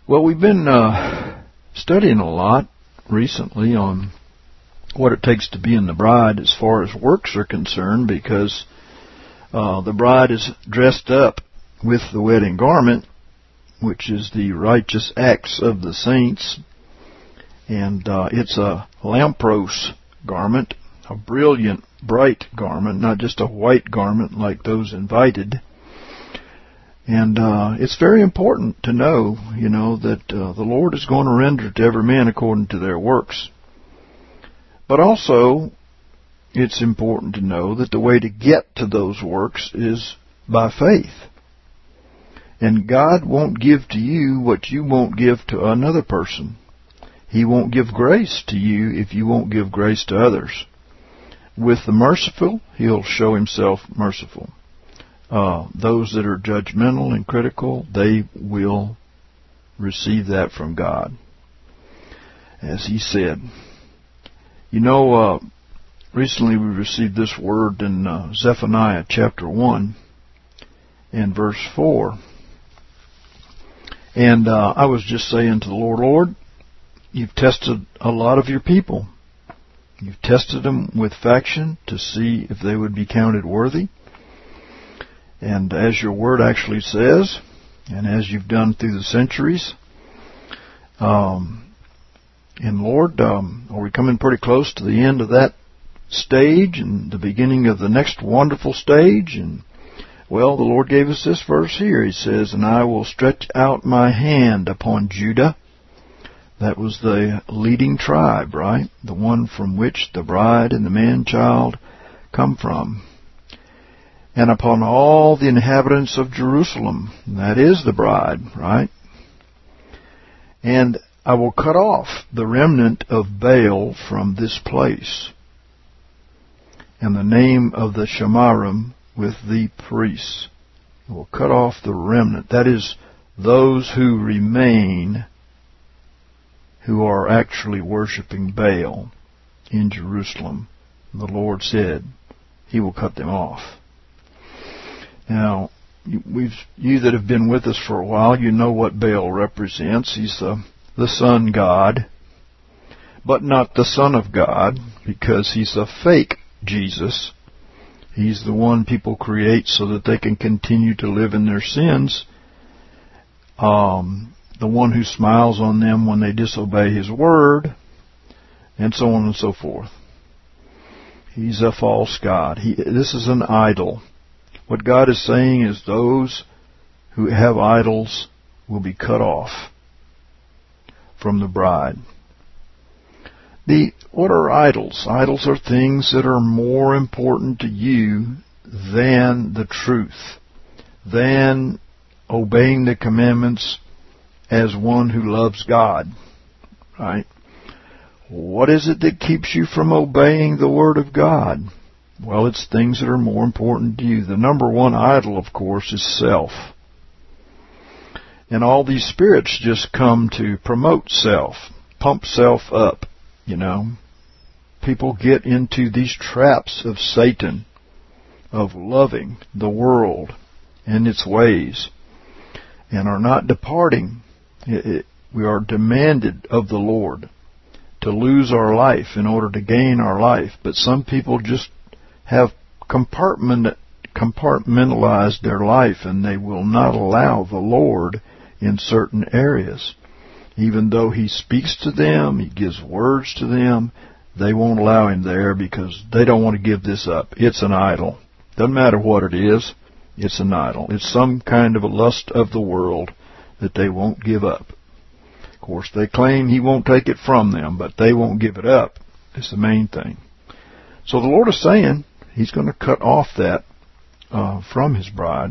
Well, we've been studying a lot recently on what it takes to be in the bride as far as works are concerned, because the bride is dressed up with the wedding garment, which is the righteous acts of the saints, and it's a lampros garment, a brilliant, bright garment, not just a white garment like those invited. And it's very important to know, that the Lord is going to render to every man according to their works. But also, it's important to know that the way to get to those works is by faith. And God won't give to you what you won't give to another person. He won't give grace to you if you won't give grace to others. With the merciful, He'll show Himself merciful. Those that are judgmental and critical, they will receive that from God. As He said. Recently we received this word in Zephaniah chapter 1 and verse 4. And I was just saying to the Lord, Lord, You've tested a lot of Your people. You've tested them with faction to see if they would be counted worthy. And as Your word actually says, and as You've done through the centuries, and Lord, are we coming pretty close to the end of that stage and the beginning of the next wonderful stage? And well, the Lord gave us this verse here. He says, and I will stretch out my hand upon Judah. That was the leading tribe, right? The one from which the bride and the man-child come from. And upon all the inhabitants of Jerusalem. That is the bride, right? And I will cut off the remnant of Baal from this place, and the name of the Shemarim with the priests. I will cut off the remnant. That is, those who remain, who are actually worshiping Baal in Jerusalem. The Lord said He will cut them off. Now, you that have been with us for a while, you know what Baal represents. He's the sun god, but not the Son of God, because he's a fake Jesus. He's the one people create so that they can continue to live in their sins. The one who smiles on them when they disobey His word, and so on and so forth. He's a false god. This is an idol. What God is saying is those who have idols will be cut off from the bride. What are idols? Idols are things that are more important to you than the truth, than obeying the commandments as one who loves God, right? What is it that keeps you from obeying the Word of God? Well, it's things that are more important to you. The number one idol, of course, is self. And all these spirits just come to promote self, pump self up, People get into these traps of Satan, of loving the world and its ways, and are not departing. We are demanded of the Lord to lose our life in order to gain our life. But some people just have compartmentalized their life, and they will not allow the Lord in certain areas. Even though He speaks to them, He gives words to them, they won't allow Him there because they don't want to give this up. It's an idol. Doesn't matter what it is, it's an idol. It's some kind of a lust of the world that they won't give up. Of course, they claim He won't take it from them, but they won't give it up. It's the main thing. So the Lord is saying He's going to cut off that from His bride.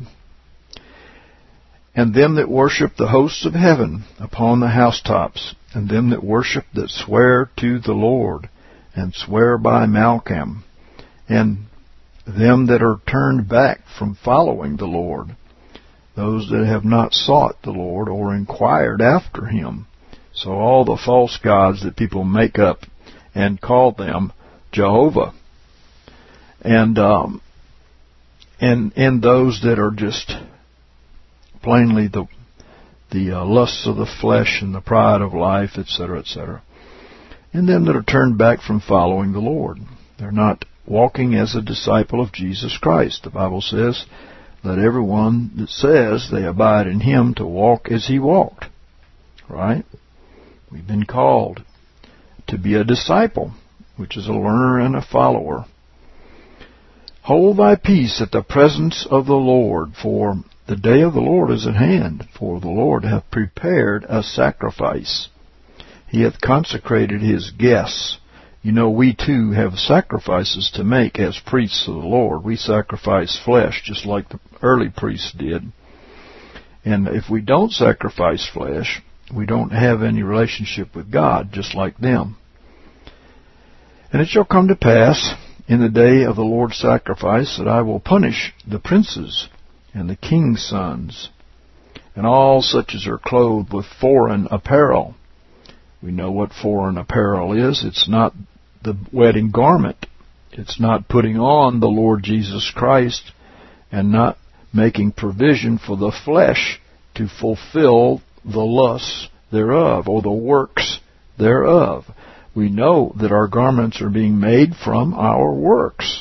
And them that worship the hosts of heaven upon the housetops, and them that worship that swear to the Lord, and swear by Malcham, and them that are turned back from following the Lord, those that have not sought the Lord or inquired after Him. So all the false gods that people make up and call them Jehovah, and those that are just plainly the the lusts of the flesh and the pride of life, etc., etc. And then that are turned back from following the Lord. They're not walking as a disciple of Jesus Christ. The Bible says, let everyone that says they abide in Him to walk as He walked. Right? We've been called to be a disciple, which is a learner and a follower. Hold thy peace at the presence of the Lord, for the day of the Lord is at hand, for the Lord hath prepared a sacrifice. He hath consecrated His guests. You know, we too have sacrifices to make as priests of the Lord. We sacrifice flesh just like the early priests did. And if we don't sacrifice flesh, we don't have any relationship with God, just like them. And it shall come to pass in the day of the Lord's sacrifice that I will punish the princes and the king's sons, and all such as are clothed with foreign apparel. We know what foreign apparel is. It's not the wedding garment. It's not putting on the Lord Jesus Christ and not making provision for the flesh to fulfill the lusts thereof or the works thereof. We know that our garments are being made from our works.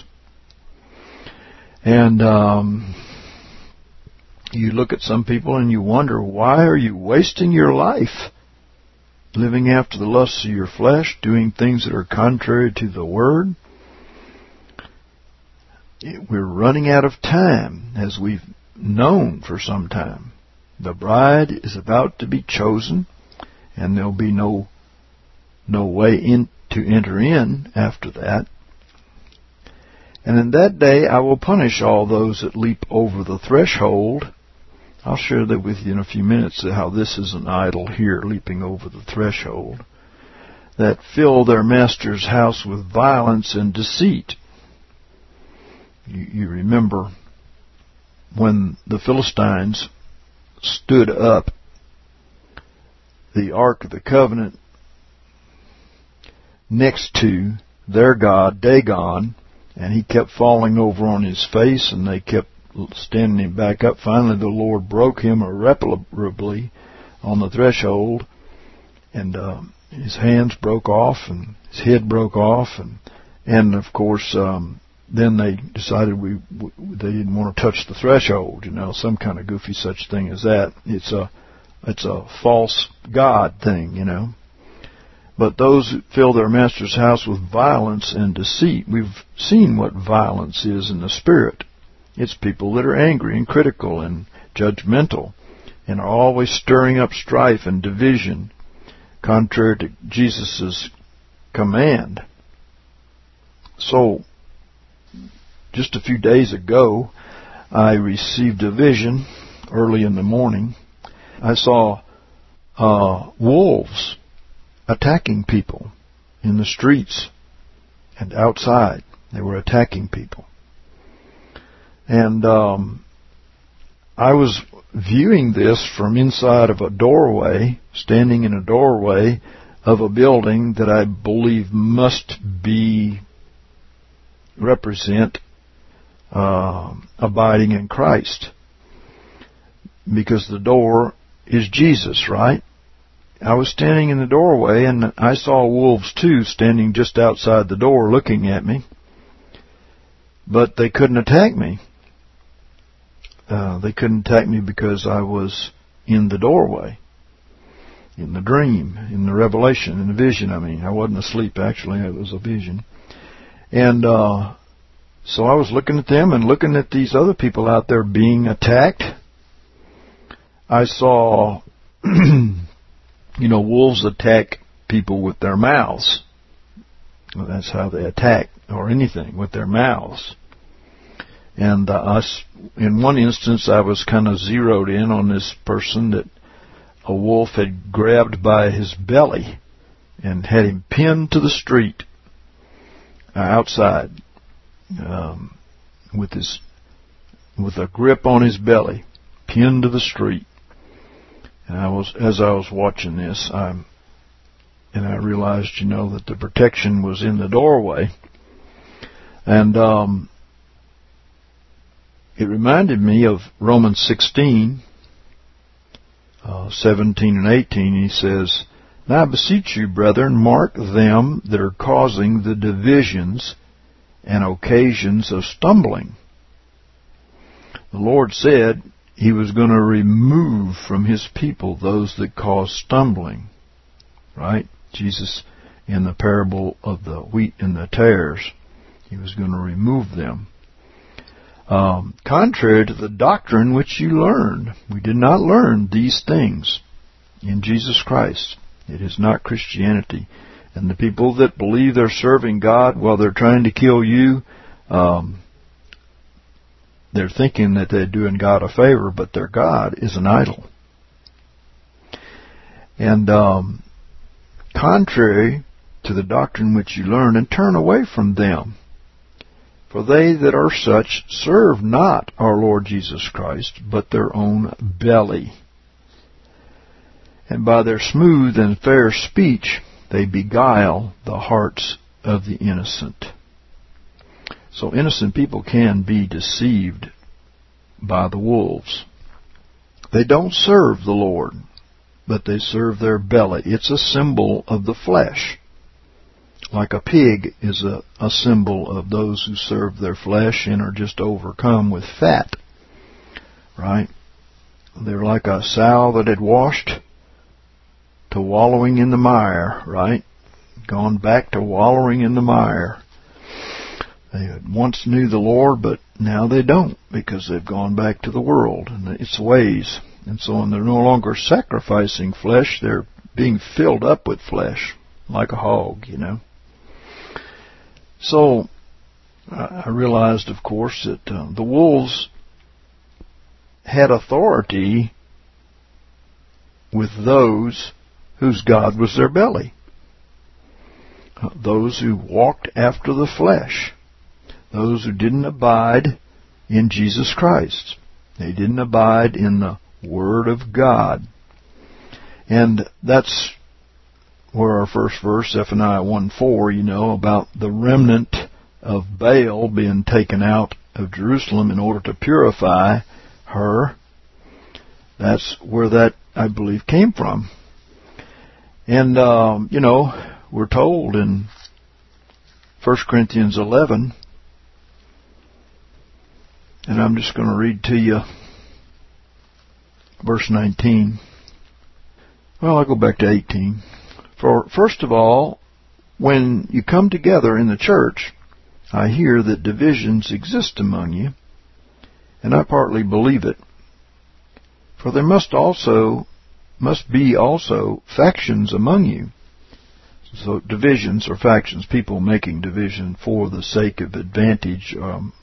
And you look at some people and you wonder, why are you wasting your life living after the lusts of your flesh, doing things that are contrary to the Word? We're running out of time, as we've known for some time. The bride is about to be chosen, and there'll be no way in to enter in after that. And in that day I will punish all those that leap over the threshold. I'll share that with you in a few minutes, how this is an idol here, leaping over the threshold, that fill their master's house with violence and deceit. You remember when the Philistines stood up the Ark of the Covenant next to their god, Dagon, and he kept falling over on his face, and they kept standing him back up. Finally, the Lord broke him irreparably on the threshold, and his hands broke off, and his head broke off, and of course, then they decided they didn't want to touch the threshold. Some kind of goofy such thing as that. It's a false god thing, But those who fill their master's house with violence and deceit, we've seen what violence is in the spirit. It's people that are angry and critical and judgmental and are always stirring up strife and division, contrary to Jesus' command. So, just a few days ago, I received a vision early in the morning. I saw wolves attacking people in the streets and outside. They were attacking people. And I was viewing this from inside of a doorway, standing in a doorway of a building that I believe must represent abiding in Christ. Because the door is Jesus, right? I was standing in the doorway, and I saw wolves too standing just outside the door looking at me. But they couldn't attack me. They couldn't attack me because I was in the doorway, in the dream, in the revelation, in the vision. I wasn't asleep, actually. It was a vision. And so I was looking at them and looking at these other people out there being attacked. I saw, wolves attack people with their mouths. Well, that's how they attack, or anything, with their mouths. And in one instance, I was kind of zeroed in on this person that a wolf had grabbed by his belly and had him pinned to the street outside with a grip on his belly, pinned to the street. And as I was watching this, I realized, that the protection was in the doorway. And it reminded me of Romans 16, 17 and 18, he says, "Now I beseech you, brethren, mark them that are causing the divisions and occasions of stumbling." The Lord said He was going to remove from His people those that cause stumbling. Right? Jesus, in the parable of the wheat and the tares, He was going to remove them. Contrary to the doctrine which you learned. We did not learn these things in Jesus Christ. It is not Christianity. And the people that believe they're serving God while they're trying to kill you, they're thinking that they're doing God a favor, but their God is an idol. And contrary to the doctrine which you learn, and turn away from them. For they that are such serve not our Lord Jesus Christ, but their own belly. And by their smooth and fair speech they beguile the hearts of the innocent. So innocent people can be deceived by the wolves. They don't serve the Lord, but they serve their belly. It's a symbol of the flesh. Like a pig is a symbol of those who serve their flesh and are just overcome with fat. Right? They're like a sow that had washed to wallowing in the mire, right? Gone back to wallowing in the mire. They once knew the Lord, but now they don't, because they've gone back to the world and its ways. And so when they're no longer sacrificing flesh, they're being filled up with flesh, like a hog, you know. So I realized, of course, that the wolves had authority with those whose God was their belly. Those who walked after the flesh. Those who didn't abide in Jesus Christ. They didn't abide in the Word of God. And that's where our first verse, Zephaniah 1:4, you know, about the remnant of Baal being taken out of Jerusalem in order to purify her. That's where that, I believe, came from. And, you know, we're told in 1 Corinthians 11, and I'm just going to read to you verse 19. Well, I'll go back to 18. For first of all, when you come together in the church, I hear that divisions exist among you, and I partly believe it. For there must be also factions among you. So divisions or factions, people making division for the sake of advantage,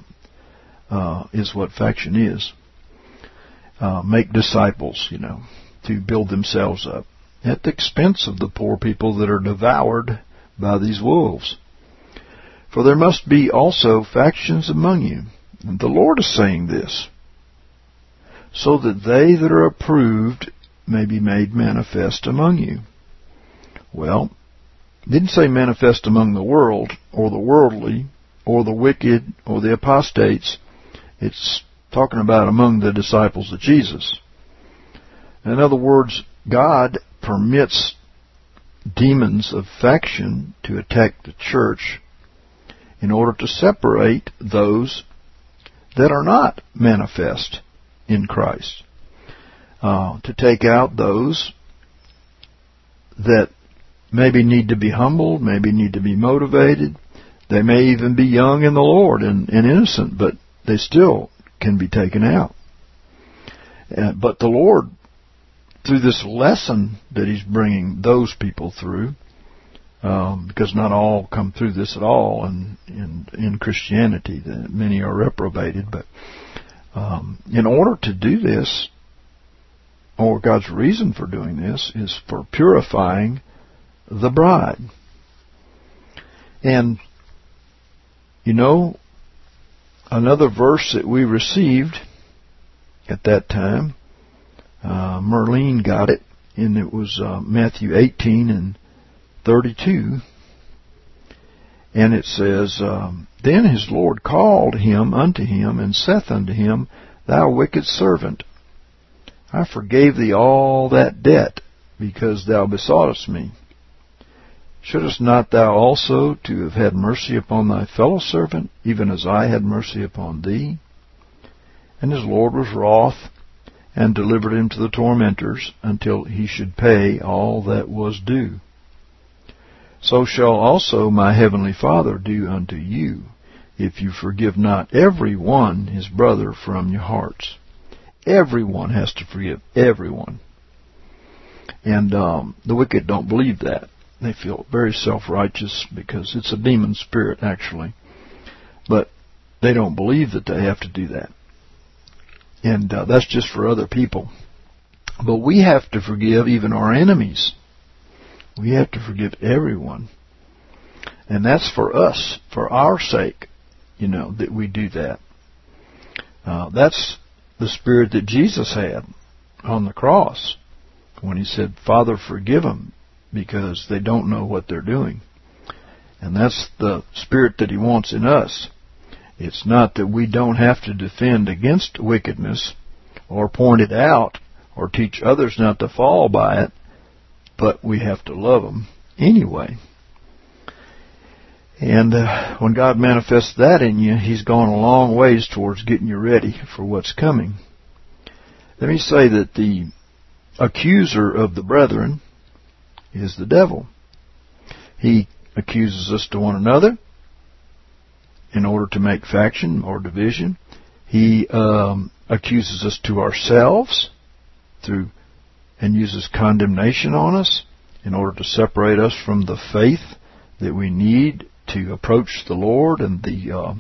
is what faction is. Make disciples, you know, to build themselves up at the expense of the poor people that are devoured by these wolves. For there must be also factions among you. And the Lord is saying this, so that they that are approved may be made manifest among you. Well, it didn't say manifest among the world, or the worldly, or the wicked, or the apostates. It's talking about among the disciples of Jesus. In other words, God permits demons of faction to attack the church in order to separate those that are not manifest in Christ. To take out those that maybe need to be humbled, maybe need to be motivated. They may even be young in the Lord and innocent, but they still can be taken out. But the Lord, through this lesson that He's bringing those people through, because not all come through this at all in Christianity, many are reprobated, but in order to do this, or God's reason for doing this, is for purifying the bride. And, you know, another verse that we received at that time, Merlene got it, and it was Matthew 18 and 32. And it says, Then his Lord called him unto him, and saith unto him, Thou wicked servant, I forgave thee all that debt, because thou besoughtest me. Shouldest not thou also to have had mercy upon thy fellow servant, even as I had mercy upon thee? And his Lord was wroth, and delivered him to the tormentors, until he should pay all that was due. So shall also my heavenly Father do unto you, if you forgive not every one his brother from your hearts. Everyone has to forgive everyone. And the wicked don't believe that. They feel very self-righteous because it's a demon spirit, actually. But they don't believe that they have to do that. And that's just for other people. But we have to forgive even our enemies. We have to forgive everyone. And that's for us, for our sake, that we do that. That's the spirit that Jesus had on the cross when he said, Father, forgive them, because they don't know what they're doing. And that's the spirit that he wants in us. It's not that we don't have to defend against wickedness or point it out or teach others not to fall by it, but we have to love them anyway. And when God manifests that in you, he's gone a long ways towards getting you ready for what's coming. Let me say that the accuser of the brethren is the devil. He accuses us to one another in order to make faction or division. He accuses us to ourselves and uses condemnation on us in order to separate us from the faith that we need to approach the Lord and the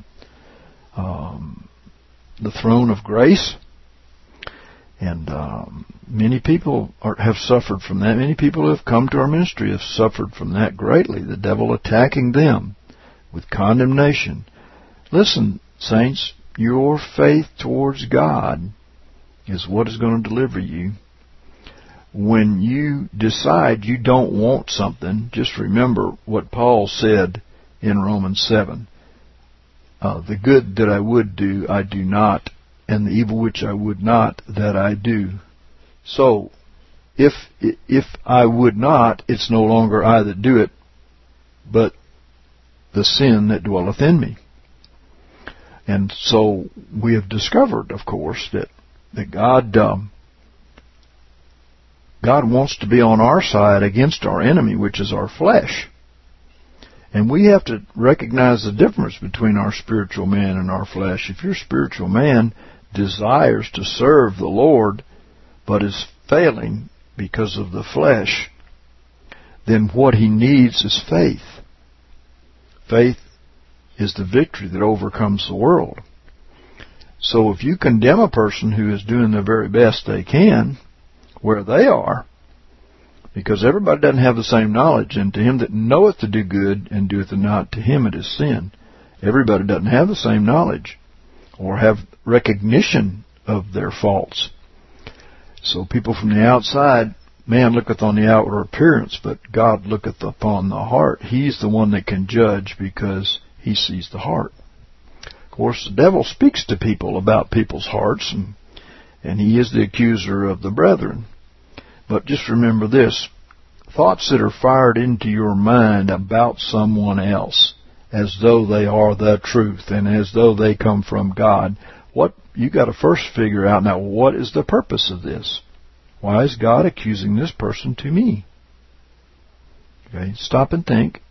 throne of grace. And many people have suffered from that. Many people who have come to our ministry have suffered from that greatly. The devil attacking them with condemnation. Listen, saints, your faith towards God is what is going to deliver you. When you decide you don't want something, just remember what Paul said in Romans 7. The good that I would do, I do not, and the evil which I would not, that I do. So, if I would not, it's no longer I that do it, but the sin that dwelleth in me. And so we have discovered, of course, that God wants to be on our side against our enemy, which is our flesh. And we have to recognize the difference between our spiritual man and our flesh. If your spiritual man desires to serve the Lord, but is failing because of the flesh, then what he needs is faith. Faith is the victory that overcomes the world. So if you condemn a person who is doing the very best they can, where they are, because everybody doesn't have the same knowledge, and to him that knoweth to do good and doeth it not, to him it is sin. Everybody doesn't have the same knowledge or have recognition of their faults. So people from the outside, man looketh on the outward appearance, but God looketh upon the heart. He's the one that can judge because he sees the heart. Of course, the devil speaks to people about people's hearts, and he is the accuser of the brethren. But just remember this, thoughts that are fired into your mind about someone else, as though they are the truth and as though they come from God, what you got to first figure out now, what is the purpose of this? Why is God accusing this person to me? Okay, stop and think.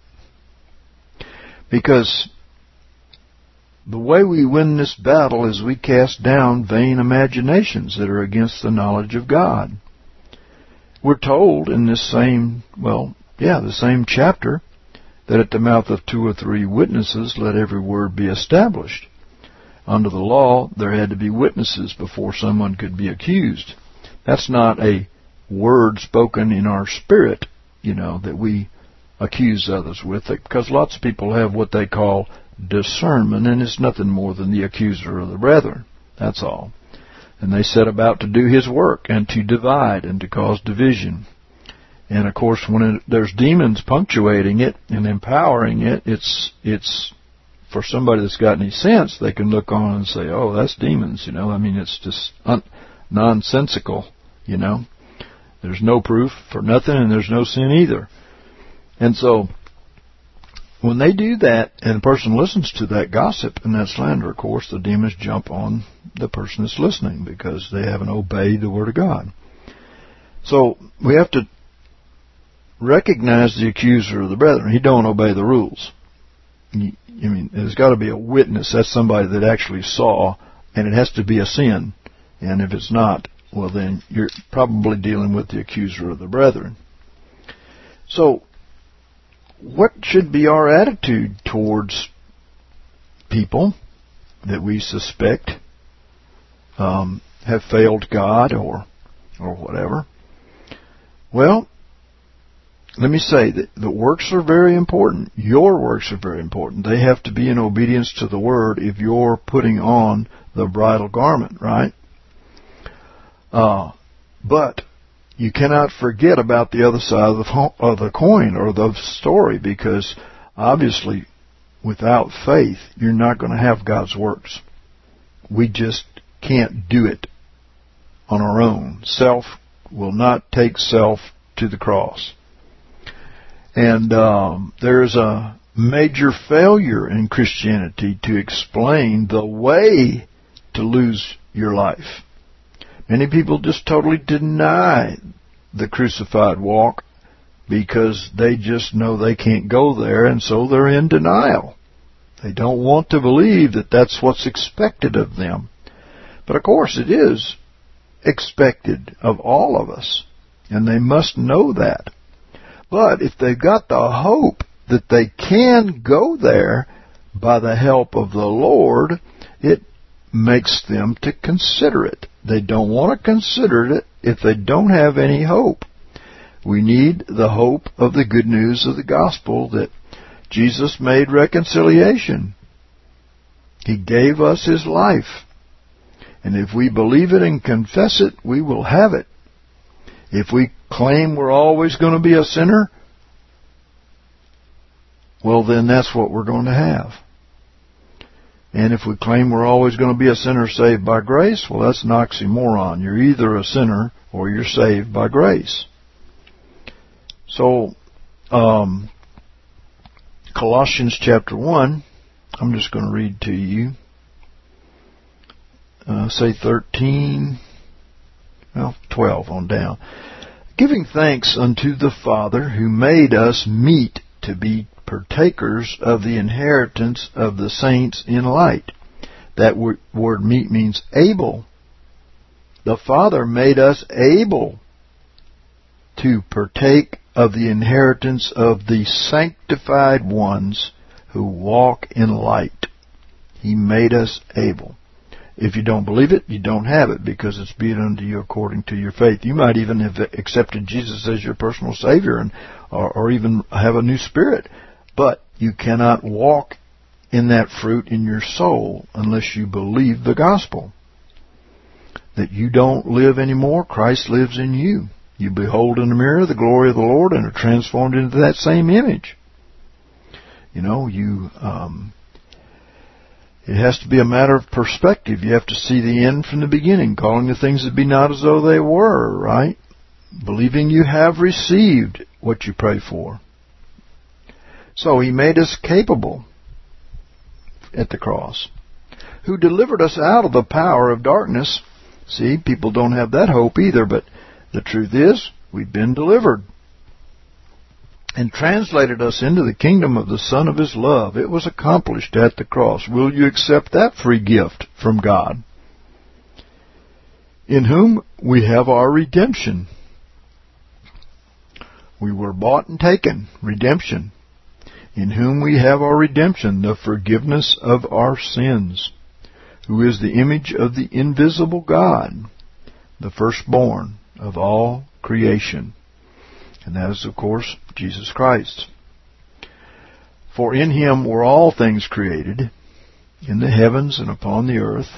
Because the way we win this battle is we cast down vain imaginations that are against the knowledge of God. We're told in this same chapter, that at the mouth of 2 or 3 witnesses let every word be established. Under the law, there had to be witnesses before someone could be accused. That's not a word spoken in our spirit, that we accuse others with, because lots of people have what they call discernment, and it's nothing more than the accuser of the brethren. That's all. And they set about to do his work and to divide and to cause division. And of course, when there's demons punctuating it and empowering it, it's for somebody that's got any sense, they can look on and say, "Oh, that's demons." It's just nonsensical you know. There's no proof for nothing, and there's no sin either. And so, when they do that, and a person listens to that gossip and that slander, of course, the demons jump on the person that's listening because they haven't obeyed the Word of God. So, we have to recognize the accuser of the brethren. He don't obey the rules. There's got to be a witness. That's somebody that actually saw, and it has to be a sin. And if it's not, well, then you're probably dealing with the accuser of the brethren. So, what should be our attitude towards people that we suspect have failed God or whatever? Well, let me say that the works are very important. Your works are very important. They have to be in obedience to the Word if you're putting on the bridal garment, right? But you cannot forget about the other side of the coin or the story, because obviously without faith you're not going to have God's works. We just can't do it on our own. Self will not take self to the cross. And there's a major failure in Christianity to explain the way to lose your life. Many people just totally deny the crucified walk because they just know they can't go there, and so they're in denial. They don't want to believe that that's what's expected of them. But of course it is expected of all of us, and they must know that. But if they've got the hope that they can go there by the help of the Lord, it makes them to consider it. They don't want to consider it if they don't have any hope. We need the hope of the good news of the gospel that Jesus made reconciliation. He gave us His life. And if we believe it and confess it, we will have it. If we claim we're always going to be a sinner, well, then that's what we're going to have. And if we claim we're always going to be a sinner saved by grace, well, that's an oxymoron. You're either a sinner or you're saved by grace. So, Colossians chapter 1, I'm just going to read to you. Say 13, 12 on down. Giving thanks unto the Father who made us meet to be partakers of the inheritance of the saints in light. That word meet means able. The Father made us able to partake of the inheritance of the sanctified ones who walk in light. He made us able. If you don't believe it, you don't have it, because it's be it unto you according to your faith. You might even have accepted Jesus as your personal Savior or even have a new spirit. But you cannot walk in that fruit in your soul unless you believe the gospel. That you don't live anymore, Christ lives in you. You behold in the mirror the glory of the Lord and are transformed into that same image. It has to be a matter of perspective. You have to see the end from the beginning, calling the things that be not as though they were, right? Believing you have received what you pray for. So He made us capable at the cross. Who delivered us out of the power of darkness. See, people don't have that hope either, but the truth is, we've been delivered. And translated us into the kingdom of the Son of His love. It was accomplished at the cross. Will you accept that free gift from God? In whom we have our redemption. We were bought and taken. Redemption. In whom we have our redemption, the forgiveness of our sins, who is the image of the invisible God, the firstborn of all creation. And that is, of course, Jesus Christ. For in Him were all things created, in the heavens and upon the earth.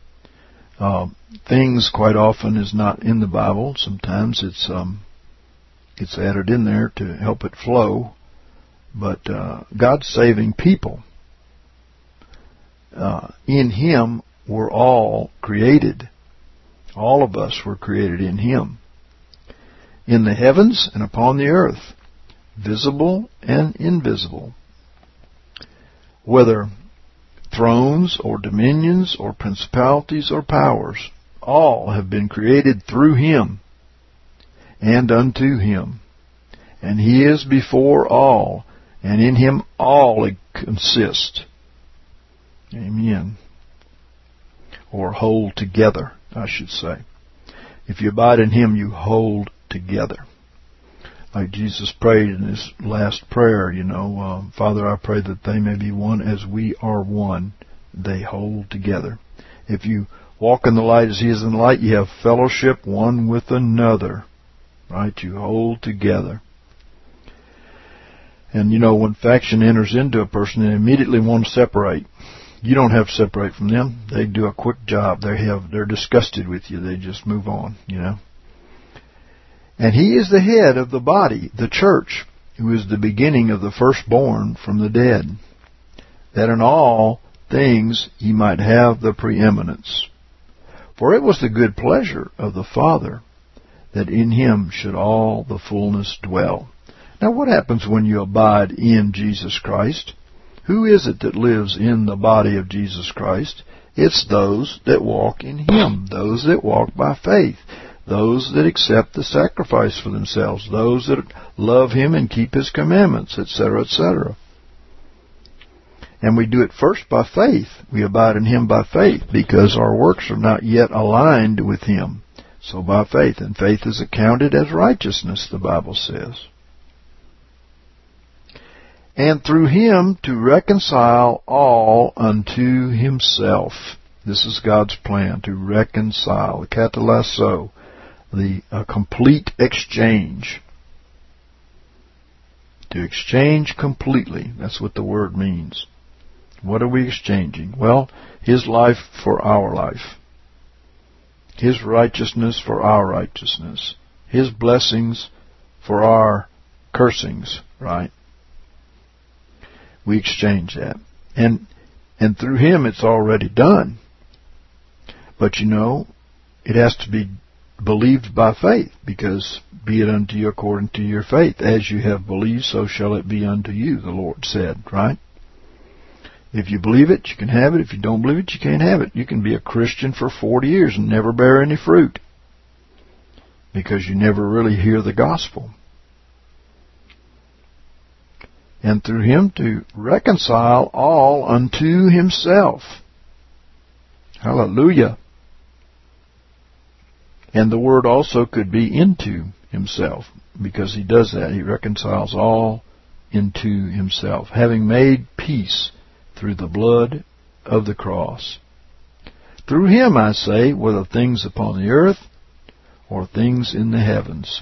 Things quite often is not in the Bible. Sometimes it's added in there to help it flow. But God's saving people. In Him were all created. All of us were created in Him. In the heavens and upon the earth, visible and invisible. Whether thrones or dominions or principalities or powers, all have been created through Him and unto Him. And He is before all, and in Him all consist. Amen. Or hold together, I should say. If you abide in Him, you hold together. Like Jesus prayed in His last prayer, Father, I pray that they may be one as we are one. They hold together. If you walk in the light as He is in the light, you have fellowship one with another. Right? You hold together. And when faction enters into a person, they immediately want to separate. You don't have to separate from them. They do a quick job. They're disgusted with you. They just move on, And He is the head of the body, the church, who is the beginning of the firstborn from the dead, that in all things He might have the preeminence. For it was the good pleasure of the Father that in Him should all the fullness dwell. Now what happens when you abide in Jesus Christ? Who is it that lives in the body of Jesus Christ? It's those that walk in Him, those that walk by faith, those that accept the sacrifice for themselves, those that love Him and keep His commandments, etc., etc. And we do it first by faith. We abide in Him by faith because our works are not yet aligned with Him. So by faith. And faith is accounted as righteousness, the Bible says. And through Him to reconcile all unto Himself. This is God's plan, to reconcile, katallasso, the complete exchange. To exchange completely. That's what the word means. What are we exchanging? Well, His life for our life. His righteousness for our righteousness. His blessings for our cursings, right? We exchange that. And through Him it's already done. But it has to be believed by faith, because be it unto you according to your faith. As you have believed, so shall it be unto you, the Lord said, right? If you believe it, you can have it. If you don't believe it, you can't have it. You can be a Christian for 40 years and never bear any fruit, because you never really hear the gospel. And through Him to reconcile all unto Himself. Hallelujah. And the word also could be into Himself, because He does that. He reconciles all into Himself, having made peace through the blood of the cross. Through Him, I say, whether things upon the earth or things in the heavens.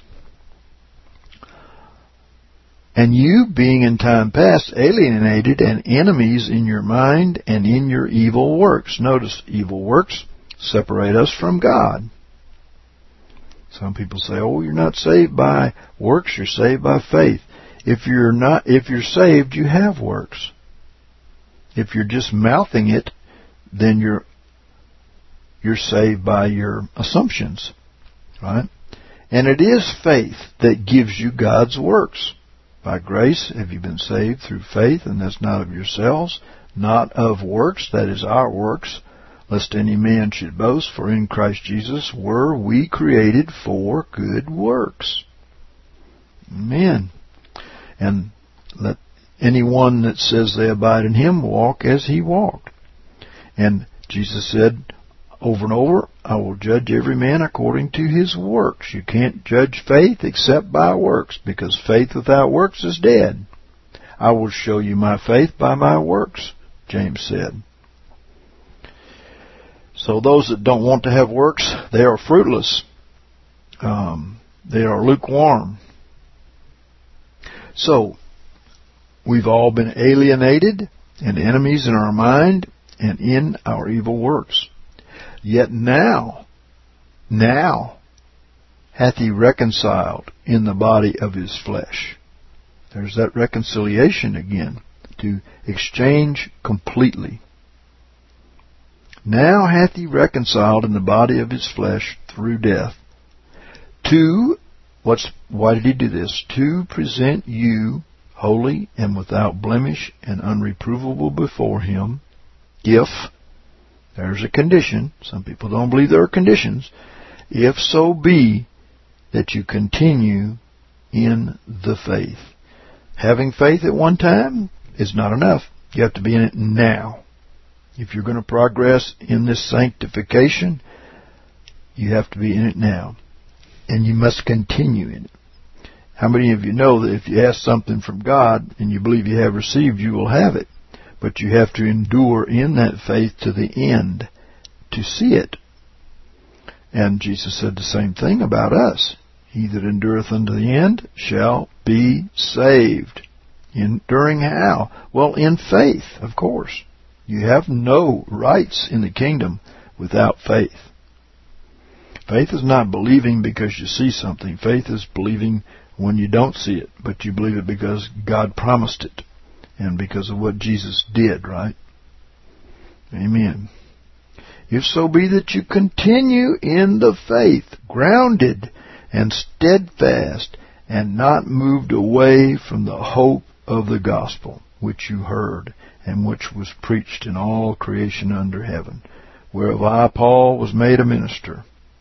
And you, being in time past alienated and enemies in your mind and in your evil works. Notice, evil works separate us from God. Some people say, oh, you're not saved by works, you're saved by faith. If you're saved, you have works. If you're just mouthing it, then you're saved by your assumptions, right? And it is faith that gives you God's works. By grace have you been saved through faith, and that's not of yourselves, not of works, that is our works, lest any man should boast, for in Christ Jesus were we created for good works. Amen. And let anyone that says they abide in Him walk as He walked. And Jesus said over and over, I will judge every man according to his works. You can't judge faith except by works, because faith without works is dead. I will show you my faith by my works, James said. So those that don't want to have works, they are fruitless. They are lukewarm. So, we've all been alienated and enemies in our mind and in our evil works. Yet now hath He reconciled in the body of His flesh. There's that reconciliation again, to exchange completely. now hath he reconciled in the body of his flesh through death. Why did he do this? To present you holy and without blemish and unreprovable before him, if, there's a condition, some people don't believe there are conditions, if so be that you continue in the faith. Having faith at one time is not enough. You have to be in it now. If you're going to progress in this sanctification, you have to be in it now. And you must continue in it. How many of you know that if you ask something from God and you believe you have received, you will have it? But you have to endure in that faith to the end to see it. And Jesus said the same thing about us. He that endureth unto the end shall be saved. Enduring how? Well, in faith, of course. You have no rights in the kingdom without faith. Faith is not believing because you see something. Faith is believing when you don't see it, but you believe it because God promised it and because of what Jesus did, right? Amen. If so be that you continue in the faith, grounded and steadfast, and not moved away from the hope of the gospel, which you heard, and which was preached in all creation under heaven, whereof I, Paul, was made a minister.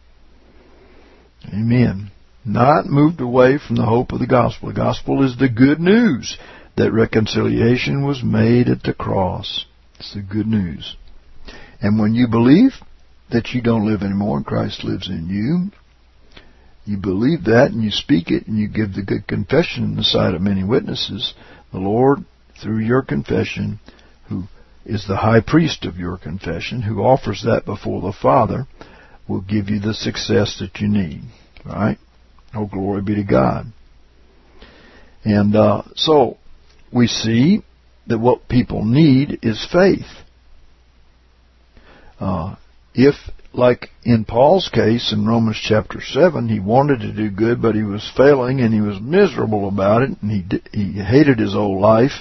Amen. Not moved away from the hope of the gospel. The gospel is the good news that reconciliation was made at the cross. It's the good news. And when you believe that you don't live anymore and Christ lives in you, you believe that and you speak it and you give the good confession in the sight of many witnesses, the Lord, through your confession, who is the high priest of your confession, who offers that before the Father, will give you the success that you need. Right? Oh, glory be to God. And so we see that what people need is faith. If, like in Paul's case in Romans chapter 7, he wanted to do good, but he was failing and he was miserable about it, and he hated his old life.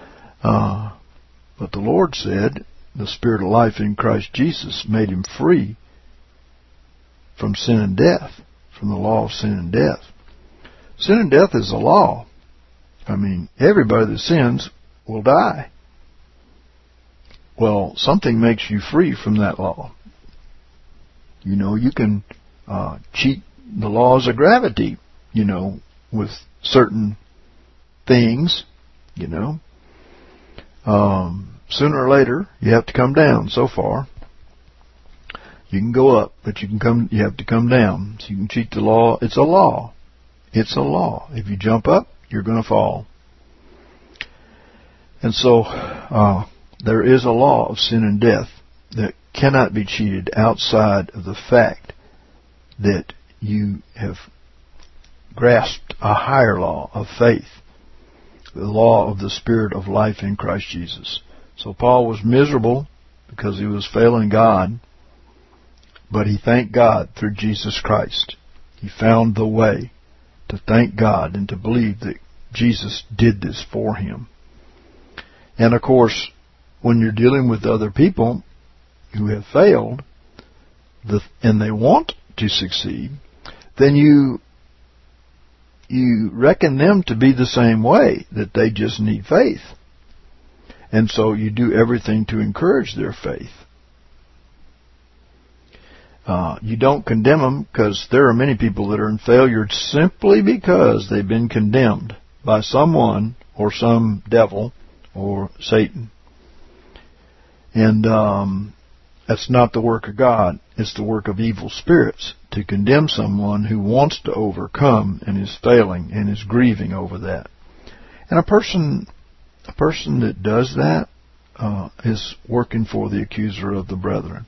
But the Lord said, the Spirit of life in Christ Jesus made him free from sin and death, from the law of sin and death. Sin and death is a law. I mean, everybody that sins will die. Well, something makes you free from that law. You know, you can cheat the laws of gravity, you know, with certain things, you know. Sooner or later, you have to come down so far. You can go up, but you have to come down. So you can cheat the law. It's a law. It's a law. If you jump up, you're going to fall. And so, there is a law of sin and death that cannot be cheated outside of the fact that you have grasped a higher law of faith, the law of the Spirit of life in Christ Jesus. So Paul was miserable because he was failing God, but he thanked God through Jesus Christ. He found the way to thank God and to believe that Jesus did this for him. And of course, when you're dealing with other people who have failed, and they want to succeed, then you reckon them to be the same way, that they just need faith. And so you do everything to encourage their faith. You don't condemn them, because there are many people that are in failure simply because they've been condemned by someone or some devil or Satan. And that's not the work of God. It's the work of evil spirits to condemn someone who wants to overcome and is failing and is grieving over that. And a person that does that is working for the accuser of the brethren.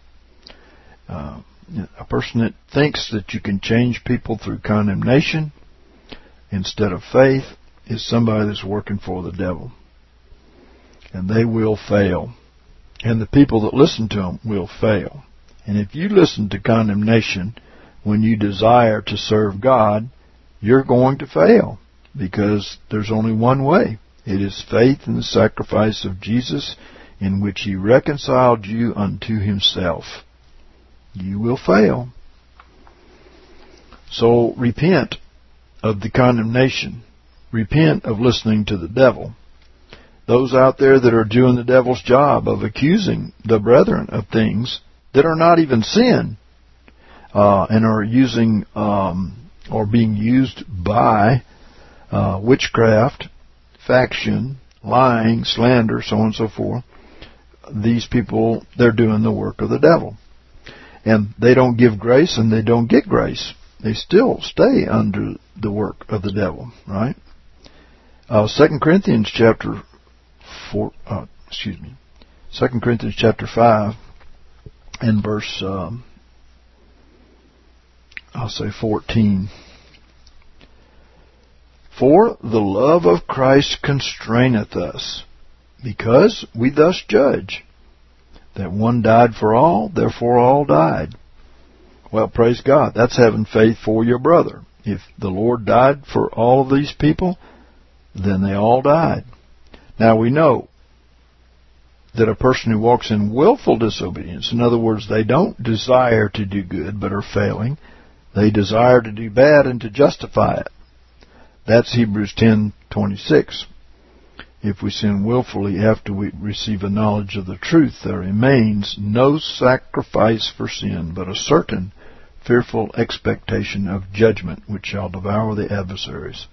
A person that thinks that you can change people through condemnation instead of faith is somebody that's working for the devil. And they will fail. And the people that listen to them will fail. And if you listen to condemnation when you desire to serve God, you're going to fail, because there's only one way. It is faith in the sacrifice of Jesus in which he reconciled you unto himself. You will fail. So repent of the condemnation. Repent of listening to the devil. Those out there that are doing the devil's job of accusing the brethren of things that are not even sin, and are using or being used by witchcraft, faction, lying, slander, so on and so forth. These people, they're doing the work of the devil. And they don't give grace and they don't get grace. They still stay under the work of the devil, right? 2 Corinthians chapter 5 and verse 14. For the love of Christ constraineth us, because we thus judge, that one died for all, therefore all died. Well, praise God. That's having faith for your brother. If the Lord died for all of these people, then they all died. Now we know that a person who walks in willful disobedience, in other words, they don't desire to do good but are failing, they desire to do bad and to justify it. That's Hebrews 10:26. If we sin willfully after we receive a knowledge of the truth, there remains no sacrifice for sin, but a certain fearful expectation of judgment, which shall devour the adversaries.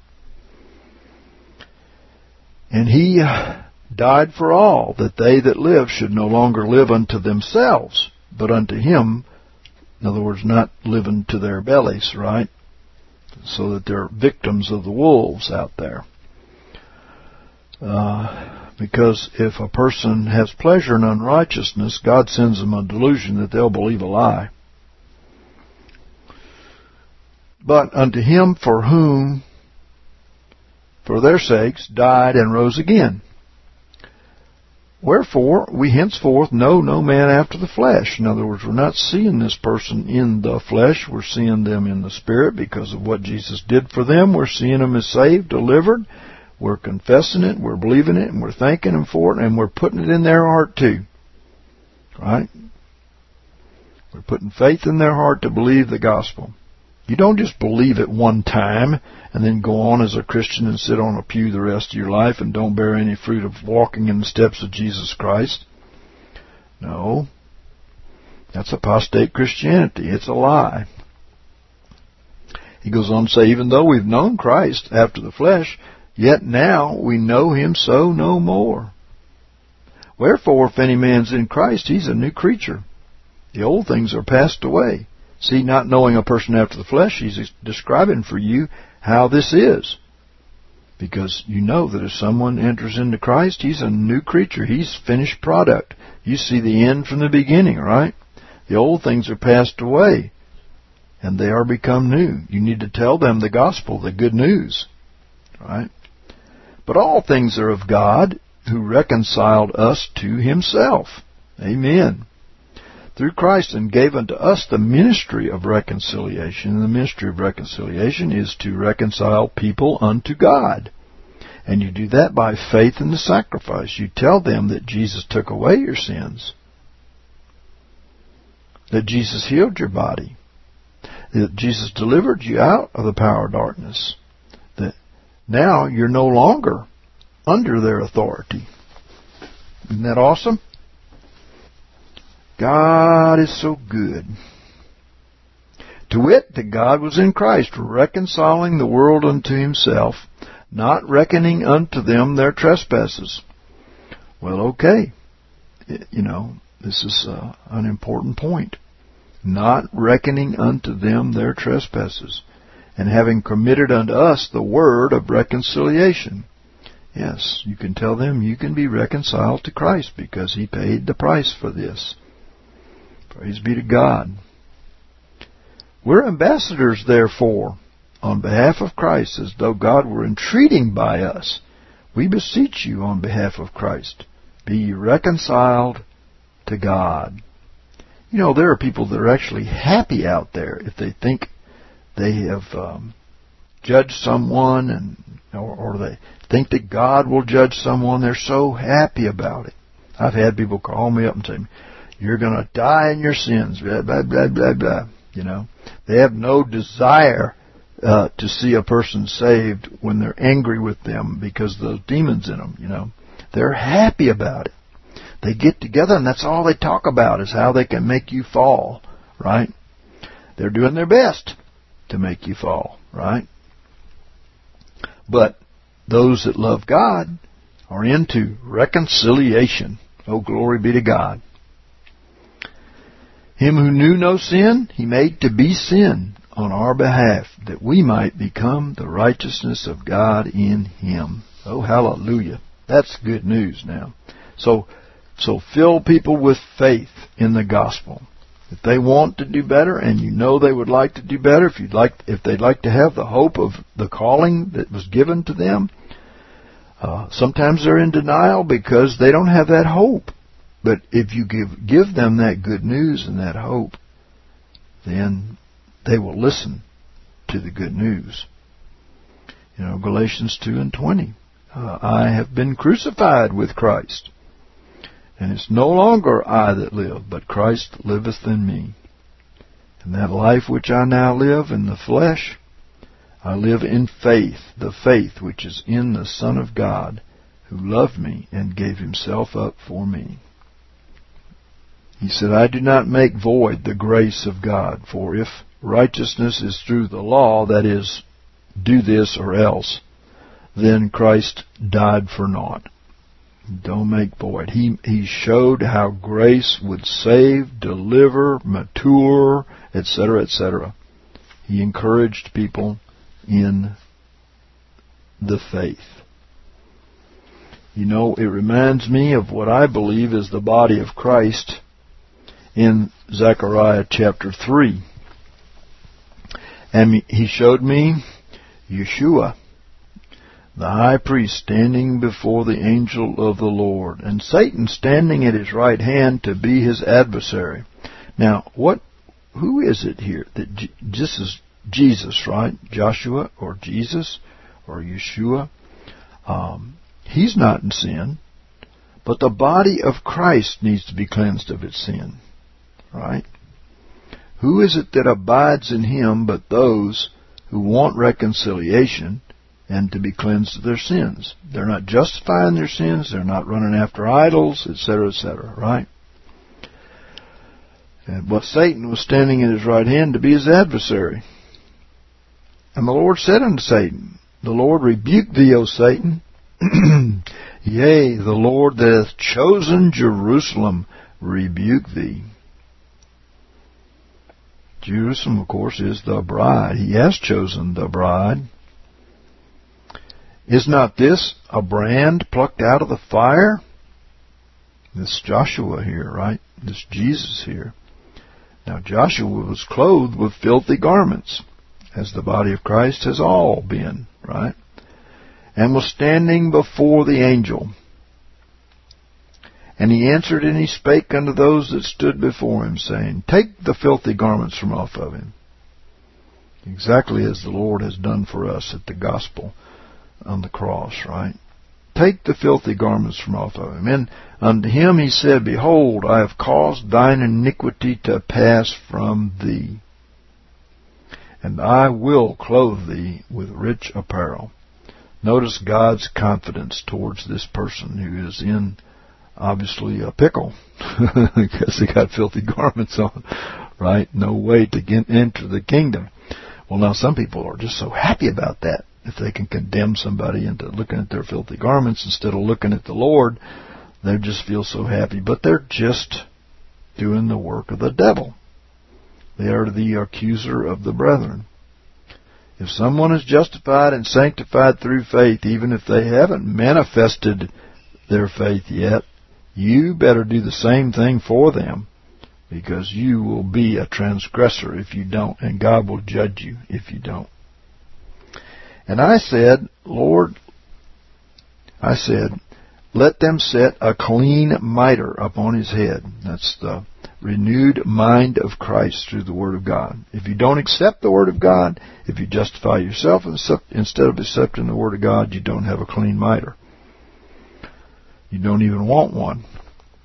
And he died for all, that they that live should no longer live unto themselves, but unto him. In other words, not living to their bellies, right? So that they're victims of the wolves out there. Because if a person has pleasure in unrighteousness, God sends them a delusion that they'll believe a lie. But unto him for whom, for their sakes, died and rose again. Wherefore, we henceforth know no man after the flesh. In other words, we're not seeing this person in the flesh. We're seeing them in the Spirit because of what Jesus did for them. We're seeing them as saved, delivered. We're confessing it, we're believing it, and we're thanking Him for it, and we're putting it in their heart too. Right? We're putting faith in their heart to believe the gospel. You don't just believe it one time and then go on as a Christian and sit on a pew the rest of your life and don't bear any fruit of walking in the steps of Jesus Christ. No. That's apostate Christianity. It's a lie. He goes on to say, even though we've known Christ after the flesh, yet now we know Him so no more. Wherefore, if any man's in Christ, he's a new creature. The old things are passed away. See, not knowing a person after the flesh, he's describing for you how this is. Because you know that if someone enters into Christ, he's a new creature. He's finished product. You see the end from the beginning, right? The old things are passed away, and they are become new. You need to tell them the gospel, the good news, right? But all things are of God, who reconciled us to Himself. Amen. Through Christ, and gave unto us the ministry of reconciliation. And the ministry of reconciliation is to reconcile people unto God. And you do that by faith in the sacrifice. You tell them that Jesus took away your sins. That Jesus healed your body. That Jesus delivered you out of the power of darkness. That now you're no longer under their authority. Isn't that awesome? God is so good. To wit, that God was in Christ, reconciling the world unto Himself, not reckoning unto them their trespasses. Well, okay. This is an important point. Not reckoning unto them their trespasses, and having committed unto us the word of reconciliation. Yes, you can tell them you can be reconciled to Christ because He paid the price for this. Praise be to God. We're ambassadors, therefore, on behalf of Christ, as though God were entreating by us. We beseech you on behalf of Christ, be ye reconciled to God. You know, there are people that are actually happy out there if they think they have judged someone, or they think that God will judge someone. They're so happy about it. I've had people call me up and say, you're going to die in your sins, blah, blah, blah, blah, blah. You know, they have no desire to see a person saved when they're angry with them because of those demons in them, you know. They're happy about it. They get together and that's all they talk about is how they can make you fall, right? They're doing their best to make you fall, right? But those that love God are into reconciliation. Oh, glory be to God. Him who knew no sin, He made to be sin on our behalf, that we might become the righteousness of God in Him. Oh, hallelujah. That's good news now. So fill people with faith in the gospel. If they want to do better, and you know they would like to do better, if they'd like to have the hope of the calling that was given to them, sometimes they're in denial because they don't have that hope. But if you give them that good news and that hope, then they will listen to the good news. You know, Galatians 2:20. I have been crucified with Christ, and it's no longer I that live, but Christ liveth in me. And that life which I now live in the flesh, I live in faith, the faith which is in the Son of God, who loved me and gave Himself up for me. He said, I do not make void the grace of God, for if righteousness is through the law, that is, do this or else, then Christ died for naught. Don't make void. He showed how grace would save, deliver, mature, etc., etc. He encouraged people in the faith. You know, it reminds me of what I believe is the body of Christ in Zechariah chapter 3. And He showed me Yeshua, the high priest, standing before the angel of the Lord, and Satan standing at his right hand to be his adversary. Now, who is it here? This is Jesus, right? Joshua or Jesus or Yeshua. He's not in sin, but the body of Christ needs to be cleansed of its sin, right? Who is it that abides in Him but those who want reconciliation and to be cleansed of their sins? They're not justifying their sins. They're not running after idols, etc., right? But Satan was standing at his right hand to be his adversary. And the Lord said unto Satan, the Lord rebuke thee, O Satan. Yea, the Lord that hath chosen Jerusalem rebuke thee. Jerusalem, of course, is the bride. He has chosen the bride. Is not this a brand plucked out of the fire? This Joshua here, right? This Jesus here. Now Joshua was clothed with filthy garments, as the body of Christ has all been, right? And was standing before the angel. And he answered and he spake unto those that stood before him, saying, take the filthy garments from off of him. Exactly as the Lord has done for us at the gospel on the cross, right? Take the filthy garments from off of him. And unto him he said, behold, I have caused thine iniquity to pass from thee, and I will clothe thee with rich apparel. Notice God's confidence towards this person who is in, obviously, a pickle because they got filthy garments on, right? No way to enter the kingdom. Well, now some people are just so happy about that. If they can condemn somebody into looking at their filthy garments instead of looking at the Lord, they just feel so happy. But they're just doing the work of the devil. They are the accuser of the brethren. If someone is justified and sanctified through faith, even if they haven't manifested their faith yet, you better do the same thing for them, because you will be a transgressor if you don't, and God will judge you if you don't. And I said, Lord, let them set a clean mitre upon his head. That's the renewed mind of Christ through the Word of God. If you don't accept the Word of God, if you justify yourself instead of accepting the Word of God, you don't have a clean mitre. You don't even want one.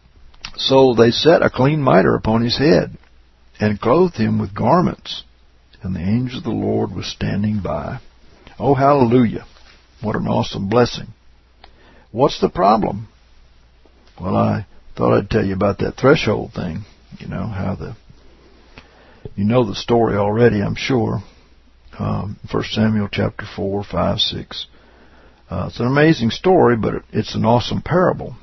So they set a clean mitre upon his head, and clothed him with garments. And the angel of the Lord was standing by. Oh, hallelujah. What an awesome blessing. What's the problem? Well, I thought I'd tell you about that threshold thing. You know, you know the story already, I'm sure. 1 Samuel chapter 4, 5, 6. It's an amazing story, but it's an awesome parable.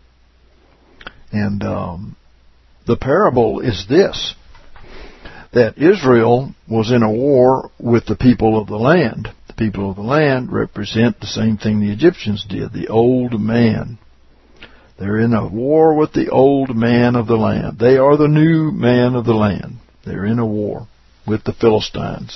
And the parable is this, that Israel was in a war with the people of the land. The people of the land represent the same thing the Egyptians did, the old man. They're in a war with the old man of the land. They are the new man of the land. They're in a war with the Philistines.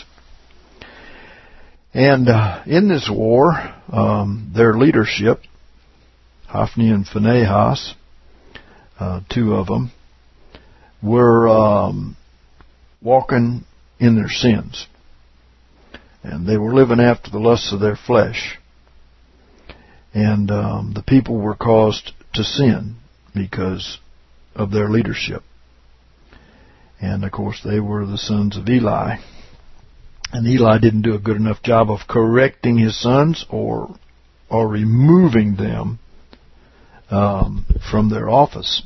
And in this war, their leadership, Hophni and Phinehas, two of them, were walking in their sins. And they were living after the lusts of their flesh. And the people were caused to sin because of their leadership. And, of course, they were the sons of Eli. And Eli didn't do a good enough job of correcting his sons or removing them from their office.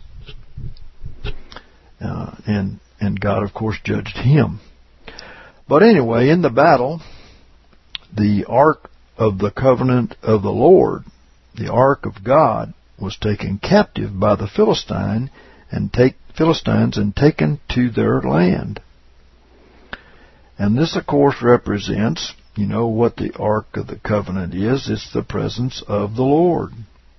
And God, of course, judged him. But anyway, in the battle, the Ark of the Covenant of the Lord, the Ark of God, was taken captive by the Philistines and taken to their land. And this, of course, represents, you know, what the Ark of the Covenant is. It's the presence of the Lord.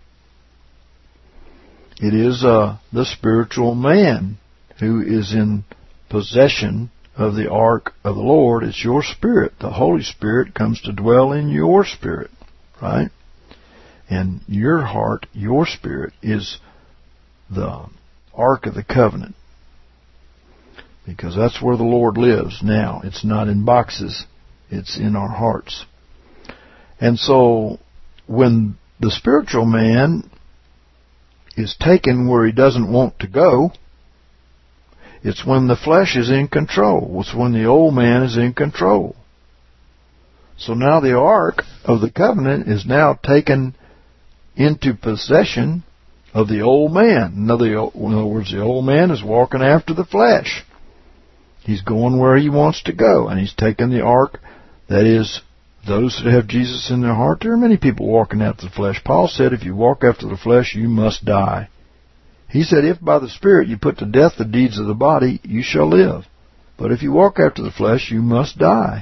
It is the spiritual man who is in possession of the Ark of the Lord. It's your spirit. The Holy Spirit comes to dwell in your spirit, right? And your heart, your spirit, is the Ark of the Covenant. Because that's where the Lord lives now. It's not in boxes. It's in our hearts. And so, when the spiritual man is taken where he doesn't want to go, it's when the flesh is in control. It's when the old man is in control. So now the Ark of the Covenant is now taken into possession of the old man. In other words, the old man is walking after the flesh. He's going where he wants to go, and he's taken the Ark, that is, those that have Jesus in their heart. There are many people walking after the flesh. Paul said, if you walk after the flesh, you must die. He said, if by the Spirit you put to death the deeds of the body, you shall live. But if you walk after the flesh, you must die.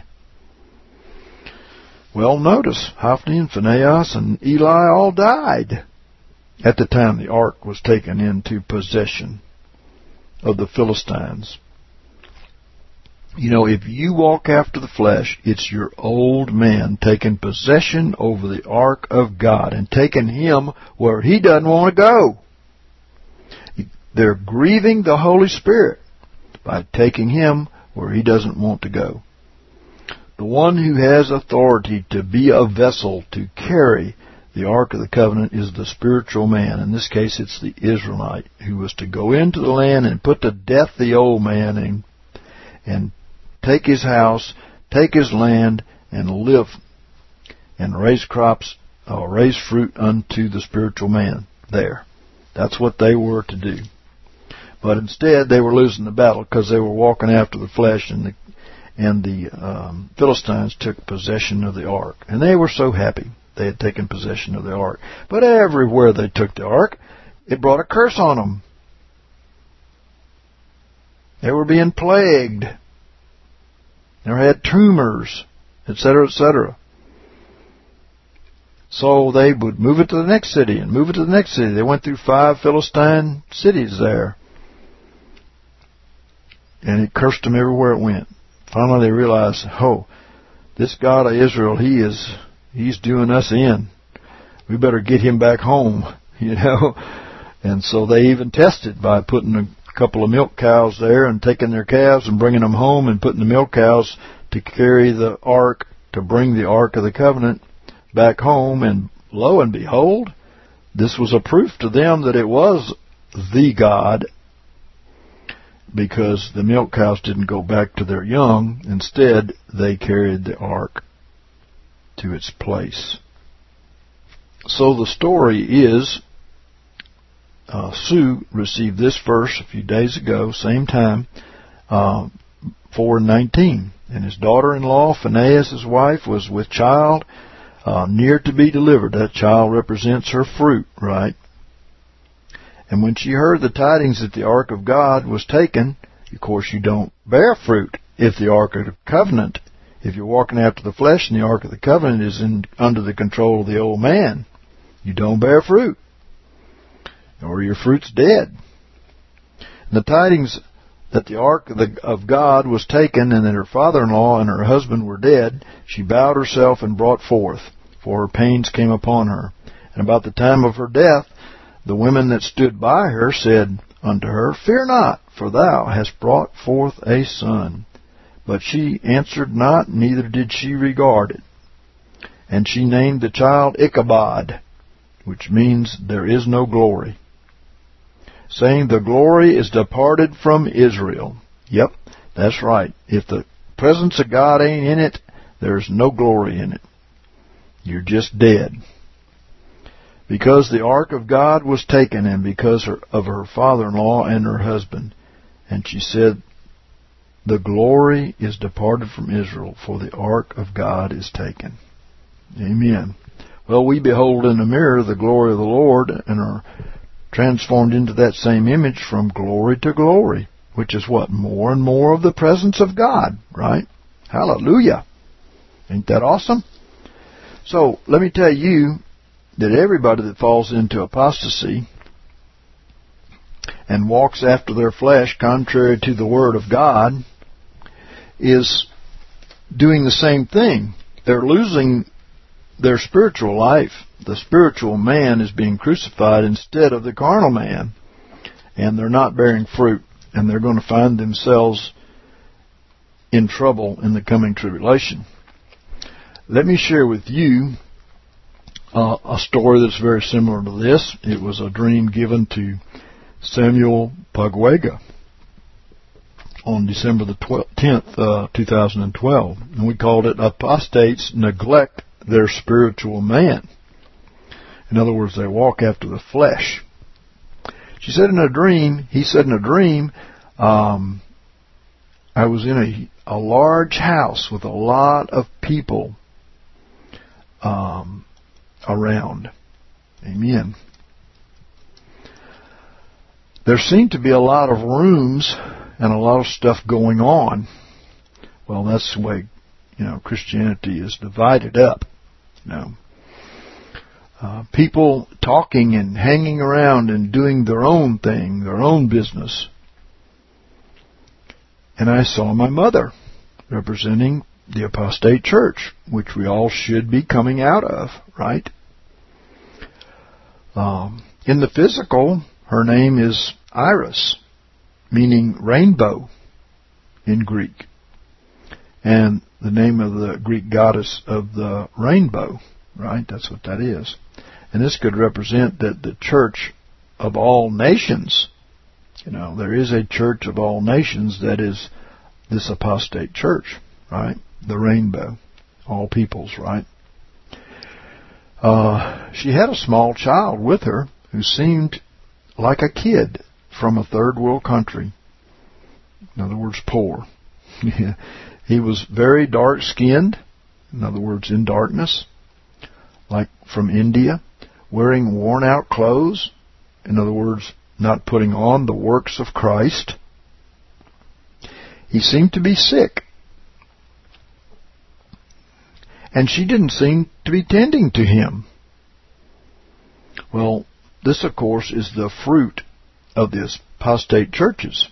Well, notice, Hophni and Phinehas and Eli all died at the time the Ark was taken into possession of the Philistines. You know, if you walk after the flesh, it's your old man taking possession over the Ark of God and taking him where he doesn't want to go. They're grieving the Holy Spirit by taking him where he doesn't want to go. The one who has authority to be a vessel to carry the Ark of the Covenant is the spiritual man. In this case, it's the Israelite who was to go into the land and put to death the old man and take his house, take his land, and live and raise crops, raise fruit unto the spiritual man there. That's what they were to do. But instead, they were losing the battle because they were walking after the flesh, and the Philistines took possession of the Ark. And they were so happy they had taken possession of the Ark. But everywhere they took the Ark, it brought a curse on them. They were being plagued. They had tumors, etc., etc. So they would move it to the next city and move it to the next city. They went through 5 Philistine cities there. And it cursed them everywhere it went. Finally they realized, this God of Israel, he's doing us in. We better get him back home, you know. And so they even tested by putting a couple of milk cows there and taking their calves and bringing them home and putting the milk cows to carry the Ark, to bring the Ark of the Covenant back home. And lo and behold, this was a proof to them that it was the God, because the milk cows didn't go back to their young. Instead, they carried the ark to its place. So the story is, Sue received this verse a few days ago, same time, 4:19. And his daughter-in-law, Phinehas, his wife, was with child, near to be delivered. That child represents her fruit, right? And when she heard the tidings that the ark of God was taken, of course you don't bear fruit if the ark of the covenant, if you're walking after the flesh and the ark of the covenant is under the control of the old man, you don't bear fruit, or your fruit's dead. And the tidings that the ark of God was taken and that her father-in-law and her husband were dead, she bowed herself and brought forth, for her pains came upon her. And about the time of her death, the women that stood by her said unto her, Fear not, for thou hast brought forth a son. But she answered not, neither did she regard it. And she named the child Ichabod, which means there is no glory, saying, The glory is departed from Israel. Yep, that's right. If the presence of God ain't in it, there's no glory in it. You're just dead. Because the ark of God was taken, and because of her father-in-law and her husband. And she said, The glory is departed from Israel, for the ark of God is taken. Amen. Well, we behold in the mirror the glory of the Lord, and are transformed into that same image from glory to glory, which is what? More and more of the presence of God, right? Hallelujah. Ain't that awesome? So, let me tell you that everybody that falls into apostasy and walks after their flesh contrary to the Word of God is doing the same thing. They're losing their spiritual life. The spiritual man is being crucified instead of the carnal man, and they're not bearing fruit, and they're going to find themselves in trouble in the coming tribulation. Let me share with you a story that's very similar to this. It was a dream given to Samuel Pagwega on December the 10th, 2012. And we called it Apostates Neglect Their Spiritual Man. In other words, they walk after the flesh. He said in a dream, I was in a large house with a lot of people around. Amen. There seemed to be a lot of rooms and a lot of stuff going on. Well, that's the way, Christianity is divided up. People talking and hanging around and doing their own thing, their own business. And I saw my mother representing the apostate church, which we all should be coming out of, right? In the physical, her name is Iris, meaning rainbow in Greek. And the name of the Greek goddess of the rainbow, right? That's what that is. And this could represent that the church of all nations, there is a church of all nations that is this apostate church, right? The rainbow, all peoples, right? She had a small child with her who seemed like a kid from a third world country. In other words, poor. He was very dark-skinned, in other words, in darkness, like from India, wearing worn-out clothes, in other words, not putting on the works of Christ. He seemed to be sick. And she didn't seem to be tending to him. Well, this, of course, is the fruit of the apostate churches.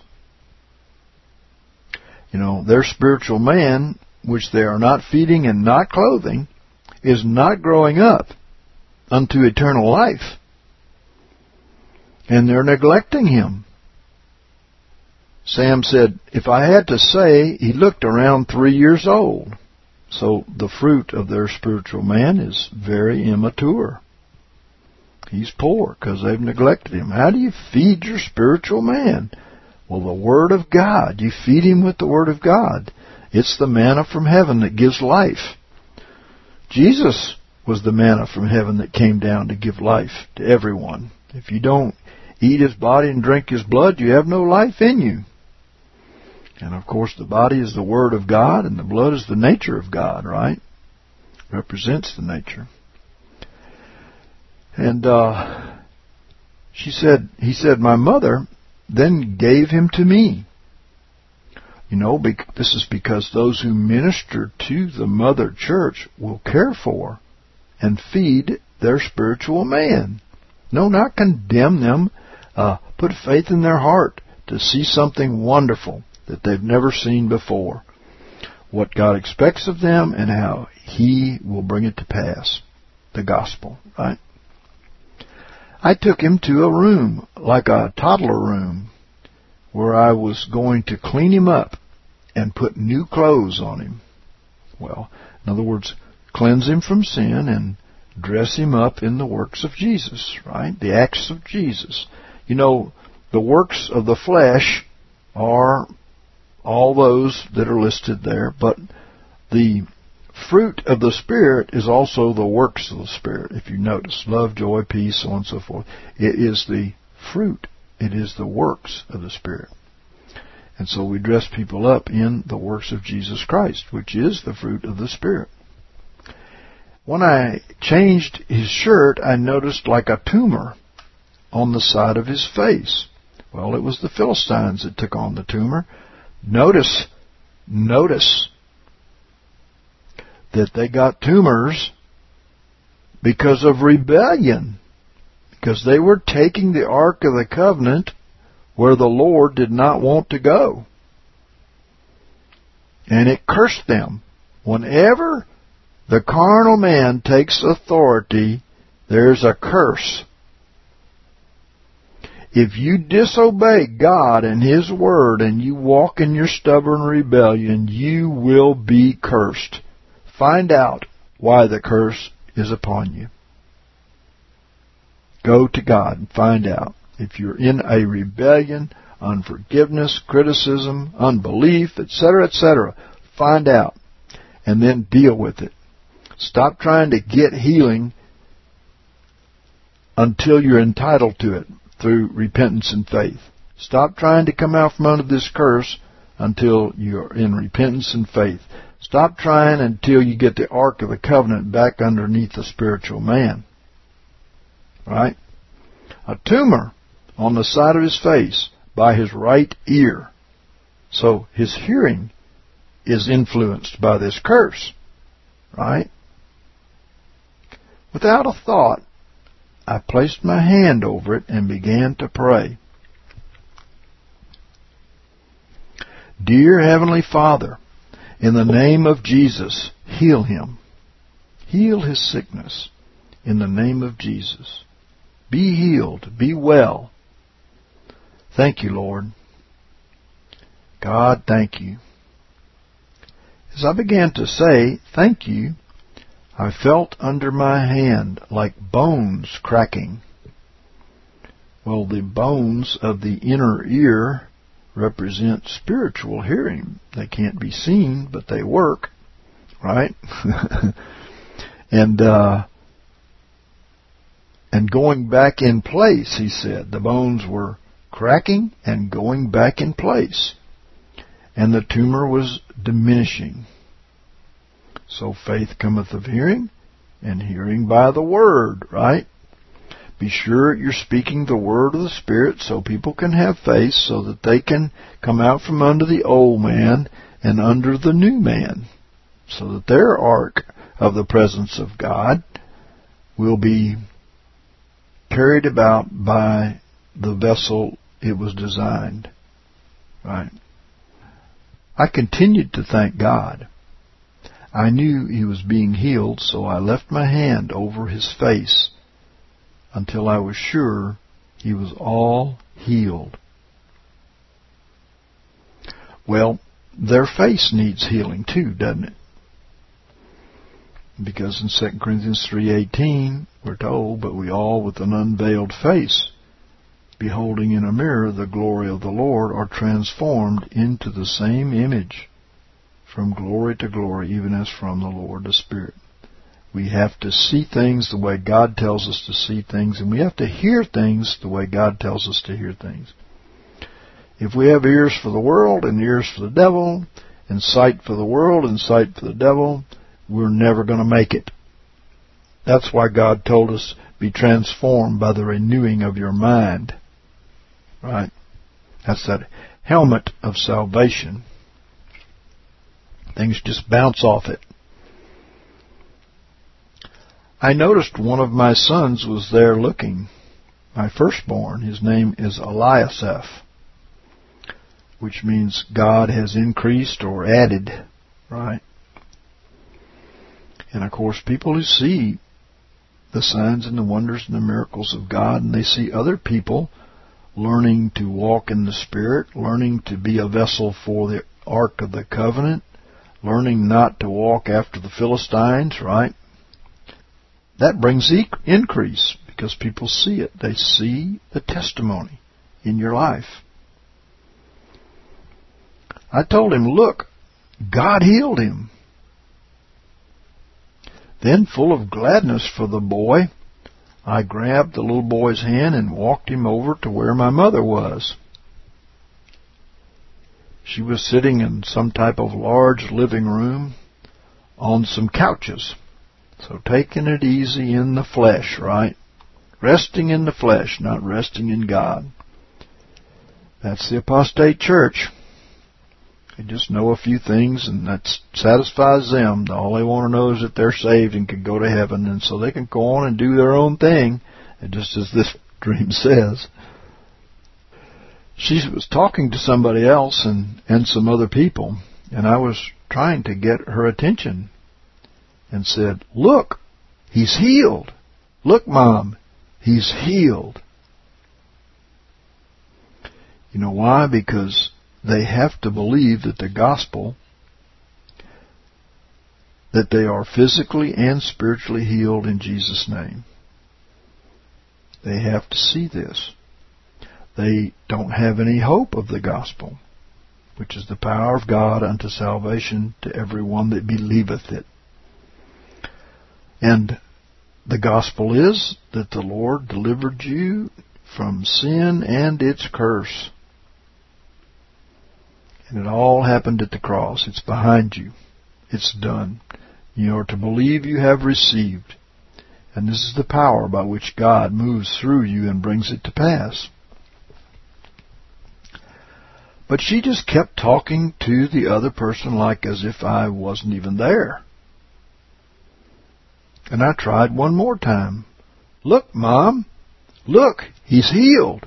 Their spiritual man, which they are not feeding and not clothing, is not growing up unto eternal life. And they're neglecting him. Sam said, if I had to say, he looked around 3 years old. So the fruit of their spiritual man is very immature. He's poor because they've neglected him. How do you feed your spiritual man? Well, the Word of God. You feed him with the Word of God. It's the manna from heaven that gives life. Jesus was the manna from heaven that came down to give life to everyone. If you don't eat His body and drink His blood, you have no life in you. And of course, the body is the Word of God, and the blood is the nature of God, right? Represents the nature. And he said, my mother then gave him to me. You know, this is because those who minister to the mother church will care for and feed their spiritual man. No, not condemn them. Put faith in their heart to see something wonderful that they've never seen before. What God expects of them and how He will bring it to pass. The gospel, right? I took him to a room, like a toddler room, where I was going to clean him up and put new clothes on him. Well, in other words, cleanse him from sin and dress him up in the works of Jesus, right? The acts of Jesus. You know, the works of the flesh are all those that are listed there, but the fruit of the Spirit is also the works of the Spirit. If you notice, love, joy, peace, so on and so forth. It is the fruit. It is the works of the Spirit. And so we dress people up in the works of Jesus Christ, which is the fruit of the Spirit. When I changed his shirt, I noticed like a tumor on the side of his face. Well, it was the Philistines that took on the tumor. Notice that they got tumors because of rebellion. Because they were taking the Ark of the Covenant where the Lord did not want to go. And it cursed them. Whenever the carnal man takes authority, there's a curse. If you disobey God and His Word and you walk in your stubborn rebellion, you will be cursed. Find out why the curse is upon you. Go to God and find out. If you're in a rebellion, unforgiveness, criticism, unbelief, etc., find out and then deal with it. Stop trying to get healing until you're entitled to it through repentance and faith. Stop trying to come out from under this curse until you're in repentance and faith. Stop trying until you get the Ark of the Covenant back underneath the spiritual man. Right? A tumor on the side of his face by his right ear. So his hearing is influenced by this curse. Right? Without a thought, I placed my hand over it and began to pray. Dear Heavenly Father, in the name of Jesus, heal him. Heal his sickness in the name of Jesus. Be healed. Be well. Thank you, Lord. God, thank you. As I began to say thank you, I felt under my hand like bones cracking. Well, the bones of the inner ear represent spiritual hearing. They can't be seen, but they work, right? And going back in place, he said. The bones were cracking and going back in place. And the tumor was diminishing. So faith cometh of hearing, and hearing by the Word, right? Be sure you're speaking the word of the Spirit so people can have faith, so that they can come out from under the old man and under the new man, so that their ark of the presence of God will be carried about by the vessel it was designed. Right? I continued to thank God. I knew he was being healed, so I left my hand over his face until I was sure he was all healed. Well, their face needs healing too, doesn't it? Because in 2 Corinthians 3:18, we're told, but we all with an unveiled face, beholding in a mirror the glory of the Lord, are transformed into the same image, from glory to glory, even as from the Lord the Spirit. We have to see things the way God tells us to see things, and we have to hear things the way God tells us to hear things. If we have ears for the world and ears for the devil, and sight for the world and sight for the devil, we're never going to make it. That's why God told us, be transformed by the renewing of your mind. Right? That's that helmet of salvation. Things just bounce off it. I noticed one of my sons was there looking. My firstborn, his name is Eliasaph, which means God has increased or added, right? And of course, people who see the signs and the wonders and the miracles of God, and they see other people learning to walk in the Spirit, learning to be a vessel for the Ark of the Covenant, learning not to walk after the Philistines, right? That brings increase because people see it. They see the testimony in your life. I told him, look, God healed him. Then, full of gladness for the boy, I grabbed the little boy's hand and walked him over to where my mother was. She was sitting in some type of large living room on some couches. So taking it easy in the flesh, right? Resting in the flesh, not resting in God. That's the apostate church. They just know a few things, and that satisfies them. All they want to know is that they're saved and can go to heaven, and so they can go on and do their own thing, and just as this dream says. She was talking to somebody else and some other people, and I was trying to get her attention and said, look, he's healed. Look, Mom, he's healed. You know why? Because they have to believe that the gospel, that they are physically and spiritually healed in Jesus' name. They have to see this. They don't have any hope of the gospel, which is the power of God unto salvation to everyone that believeth it. And the gospel is that the Lord delivered you from sin and its curse. And it all happened at the cross. It's behind you. It's done. You are to believe you have received. And this is the power by which God moves through you and brings it to pass. But she just kept talking to the other person like as if I wasn't even there. And I tried one more time. Look, Mom. Look, he's healed.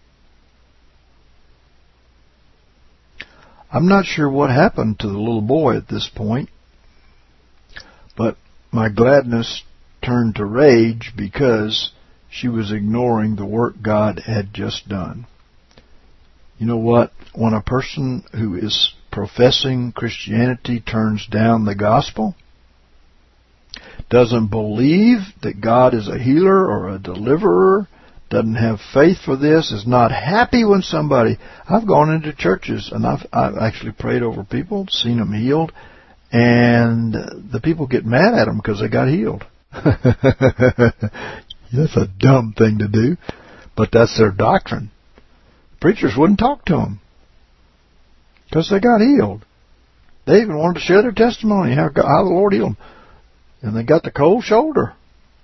I'm not sure what happened to the little boy at this point, but my gladness turned to rage because she was ignoring the work God had just done. You know what? When a person who is professing Christianity turns down the gospel, doesn't believe that God is a healer or a deliverer, doesn't have faith for this, is not happy when somebody... I've gone into churches and I've actually prayed over people, seen them healed, and the people get mad at them because they got healed. That's a dumb thing to do, but that's their doctrine. Preachers wouldn't talk to them because they got healed. They even wanted to share their testimony, how the Lord healed them. And they got the cold shoulder.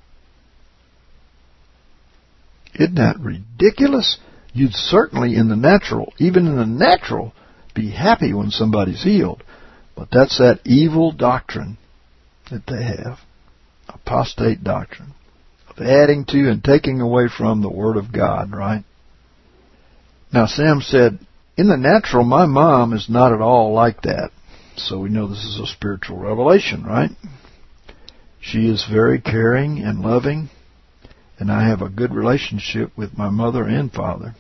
Isn't that ridiculous? You'd certainly in the natural, even in the natural, be happy when somebody's healed. But that's that evil doctrine that they have. Apostate doctrine. Of adding to and taking away from the Word of God, right? Now Sam said, in the natural, my mom is not at all like that. So we know this is a spiritual revelation, right? She is very caring and loving, and I have a good relationship with my mother and father.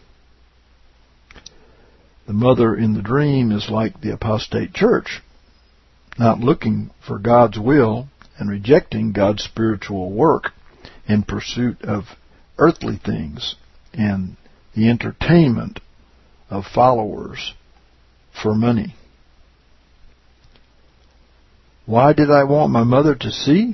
The mother in the dream is like the apostate church, not looking for God's will and rejecting God's spiritual work in pursuit of earthly things and the entertainment of followers for money. Why did I want my mother to see?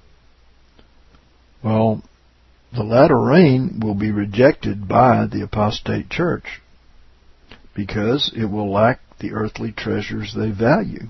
Well, the latter rain will be rejected by the apostate church because it will lack the earthly treasures they value.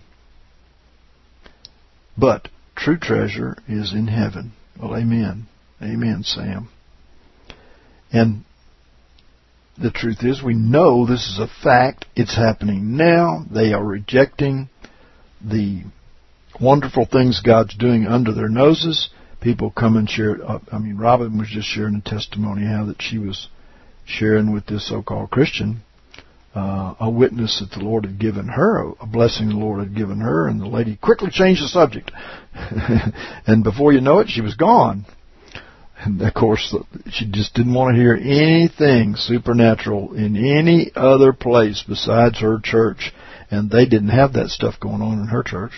But true treasure is in heaven. Well, amen. Amen, Sam. And the truth is, we know this is a fact. It's happening now. They are rejecting the wonderful things God's doing under their noses. People come and share. Robin was just sharing a testimony how that she was sharing with this so-called Christian a witness that the Lord had given her, a blessing the Lord had given her, and the lady quickly changed the subject. And before you know it, she was gone. And of course, she just didn't want to hear anything supernatural in any other place besides her church. And they didn't have that stuff going on in her church.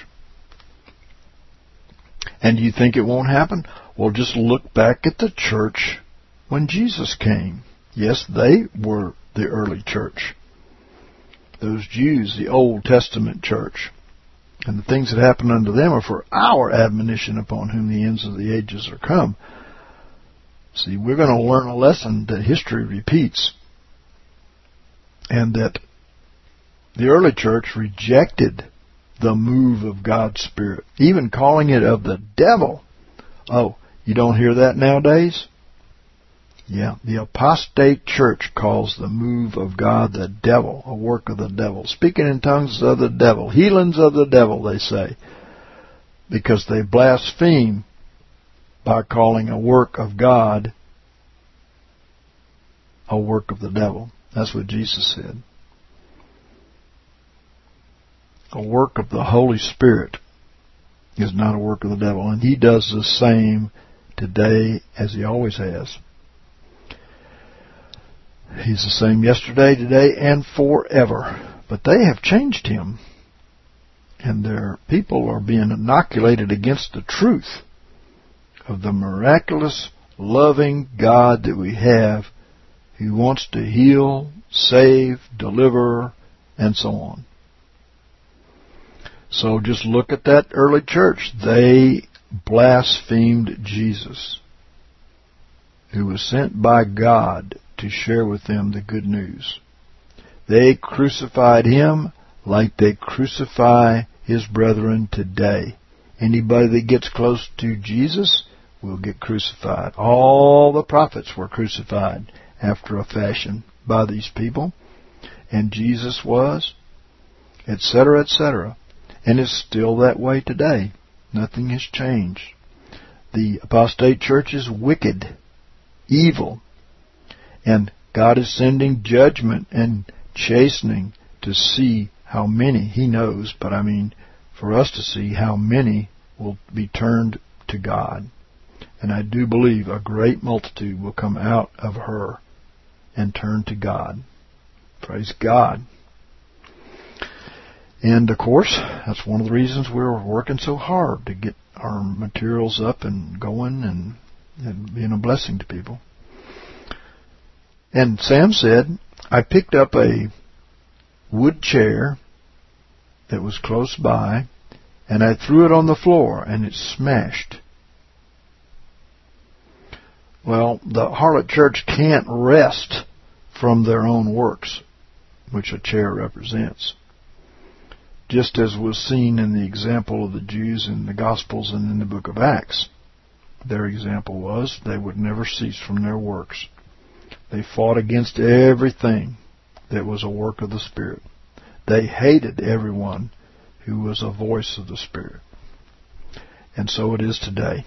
And do you think it won't happen? Well, just look back at the church when Jesus came. Yes, they were the early church. Those Jews, the Old Testament church. And the things that happened unto them are for our admonition upon whom the ends of the ages are come. See, we're going to learn a lesson that history repeats. And that the early church rejected the move of God's Spirit, even calling it of the devil. Oh, you don't hear that nowadays? Yeah, the apostate church calls the move of God the devil, a work of the devil. Speaking in tongues of the devil, healings of the devil, they say. Because they blaspheme by calling a work of God a work of the devil. That's what Jesus said. A work of the Holy Spirit is not a work of the devil. And He does the same today as He always has. He's the same yesterday, today, and forever. But they have changed Him. And their people are being inoculated against the truth of the miraculous, loving God that we have, who wants to heal, save, deliver, and so on. So just look at that early church. They blasphemed Jesus, who was sent by God to share with them the good news. They crucified Him like they crucify His brethren today. Anybody that gets close to Jesus will get crucified. All the prophets were crucified after a fashion by these people. And Jesus was, etc., etc. And it's still that way today. Nothing has changed. The apostate church is wicked, evil. And God is sending judgment and chastening to see how many, He knows, but for us to see how many will be turned to God. And I do believe a great multitude will come out of her and turn to God. Praise God. And of course, that's one of the reasons we're working so hard to get our materials up and going and being a blessing to people. And Sam said, I picked up a wood chair that was close by, and I threw it on the floor, and it smashed. Well, the harlot church can't rest from their own works, which a chair represents. Just as was seen in the example of the Jews in the Gospels and in the book of Acts. Their example was they would never cease from their works. They fought against everything that was a work of the Spirit. They hated everyone who was a voice of the Spirit. And so it is today.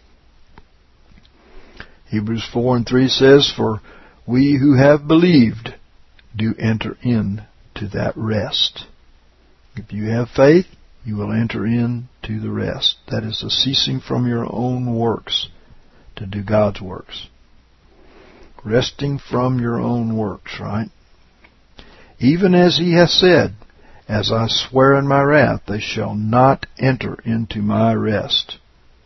Hebrews 4:3 says, For we who have believed do enter into that rest. If you have faith, you will enter into the rest. That is the ceasing from your own works to do God's works. Resting from your own works, right? Even as He has said, As I swear in my wrath, they shall not enter into my rest.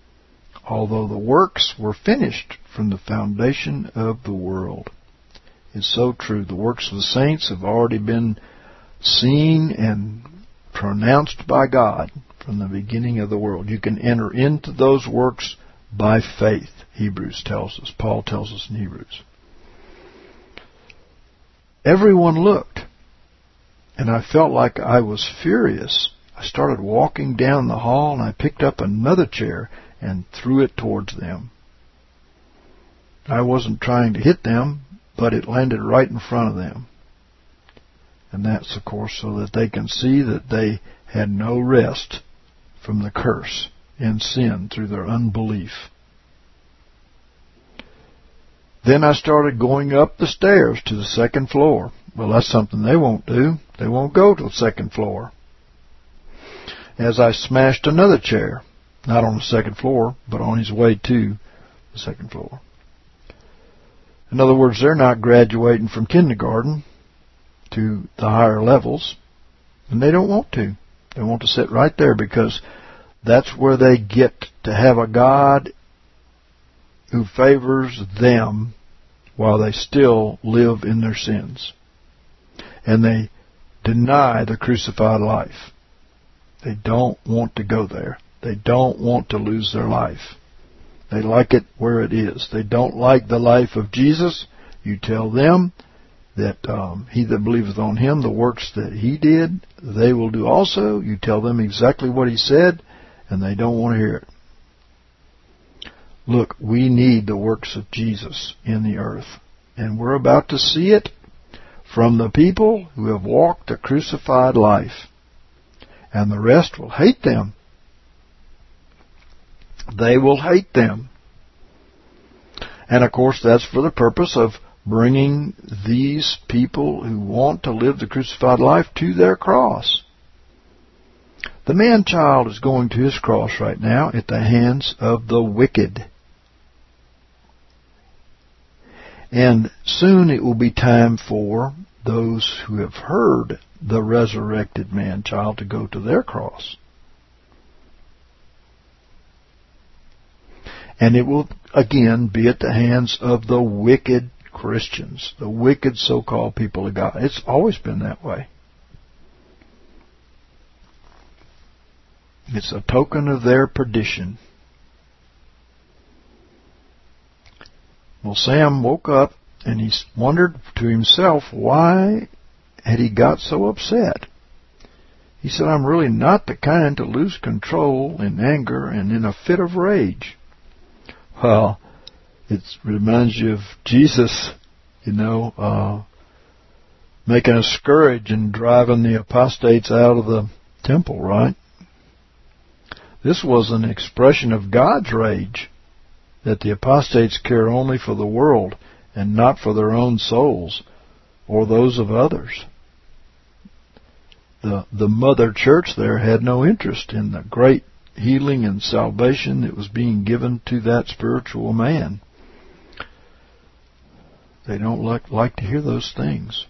although the works were finished from the foundation of the world. It's so true. The works of the saints have already been seen and pronounced by God from the beginning of the world. You can enter into those works by faith, Hebrews tells us. Paul tells us in Hebrews. Everyone looked, and I felt like I was furious. I started walking down the hall, and I picked up another chair and threw it towards them. I wasn't trying to hit them, but it landed right in front of them. And that's, of course, so that they can see that they had no rest from the curse and sin through their unbelief. Then I started going up the stairs to the second floor. Well, that's something they won't do. They won't go to the second floor. As I smashed another chair, not on the second floor, but on his way to the second floor. In other words, they're not graduating from kindergarten to the higher levels, and they don't want to. They want to sit right there because that's where they get to have a God who favors them while they still live in their sins. And they deny the crucified life. They don't want to go there. They don't want to lose their life. They like it where it is. They don't like the life of Jesus. You tell them that he that believeth on him, the works that he did, they will do also. You tell them exactly what he said, and they don't want to hear it. Look, we need the works of Jesus in the earth, and we're about to see it from the people who have walked a crucified life, and the rest will hate them. They will hate them. And of course, that's for the purpose of bringing these people who want to live the crucified life to their cross. The man-child is going to his cross right now at the hands of the wicked. And soon it will be time for those who have heard the resurrected man-child to go to their cross. And it will again be at the hands of the wicked Christians, the wicked so-called people of God. It's always been that way. It's a token of their perdition. Well, Sam woke up and he wondered to himself, why had he got so upset? He said, I'm really not the kind to lose control in anger and in a fit of rage. Well, it reminds you of Jesus, making a scourge and driving the apostates out of the temple, right? This was an expression of God's rage, that the apostates care only for the world and not for their own souls or those of others. The mother church there had no interest in the great healing and salvation that was being given to that spiritual man. They don't like to hear those things.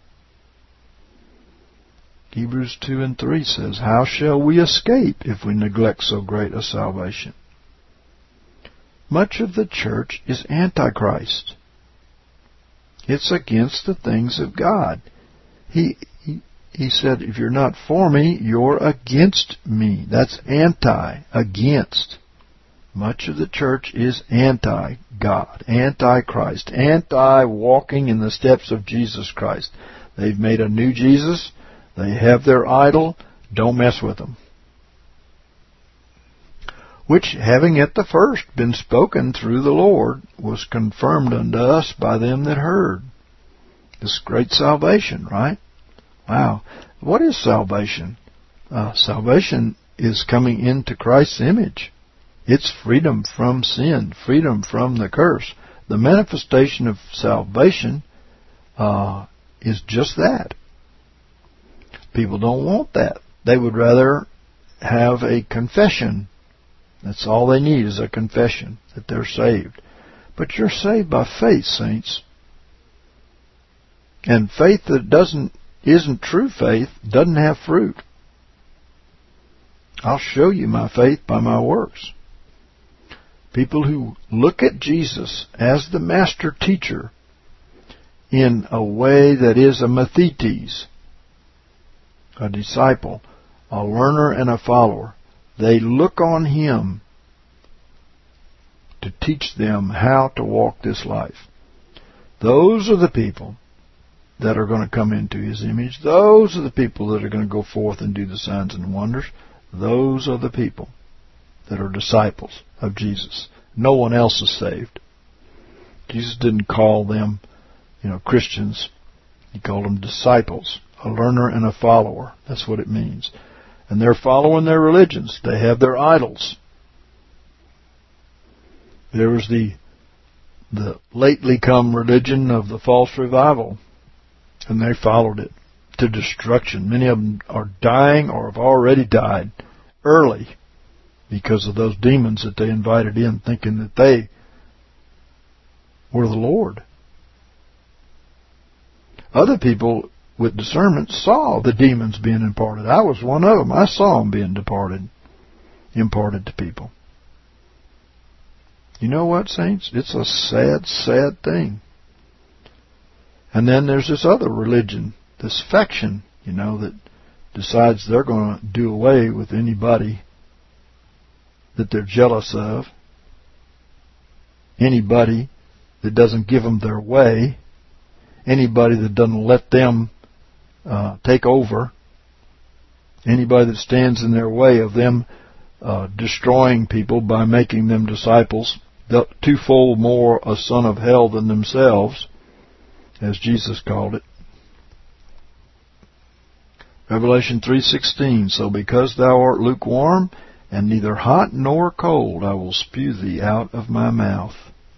Hebrews 2 and 3 says, how shall we escape if we neglect so great a salvation? Much of the church is antichrist. It's against the things of God. He said, if you're not for me, you're against me. That's anti, against. Much of the church is anti-God, anti-Christ, anti-walking in the steps of Jesus Christ. They've made a new Jesus. They have their idol. Don't mess with them. Which, having at the first been spoken through the Lord, was confirmed unto us by them that heard. This great salvation, right? Wow. What is salvation? Salvation is coming into Christ's image. It's freedom from sin, freedom from the curse. The manifestation of salvation is just that. People don't want that. They would rather have a confession. That's all they need is a confession that they're saved. But you're saved by faith, saints. And faith that isn't true faith doesn't have fruit. I'll show you my faith by my works. People who look at Jesus as the master teacher in a way that is a mathetes, a disciple, a learner and a follower. They look on Him to teach them how to walk this life. Those are the people that are going to come into His image. Those are the people that are going to go forth and do the signs and wonders. Those are the people that are disciples of Jesus. No one else is saved. Jesus didn't call them, Christians. He called them disciples, a learner and a follower. That's what it means. And they're following their religions. They have their idols. There was the lately come religion of the false revival, and they followed it to destruction. Many of them are dying or have already died early because of those demons that they invited in, thinking that they were the Lord. Other people with discernment saw the demons being imparted. I was one of them. I saw them being imparted to people. You know what, saints? It's a sad, sad thing. And then there's this other religion, this faction, that decides they're going to do away with anybody that they're jealous of, anybody that doesn't give them their way, anybody that doesn't let them take over, anybody that stands in their way of them destroying people by making them disciples, twofold more a son of hell than themselves, as Jesus called it. Revelation 3:16, so because thou art lukewarm, and neither hot nor cold, I will spew thee out of my mouth.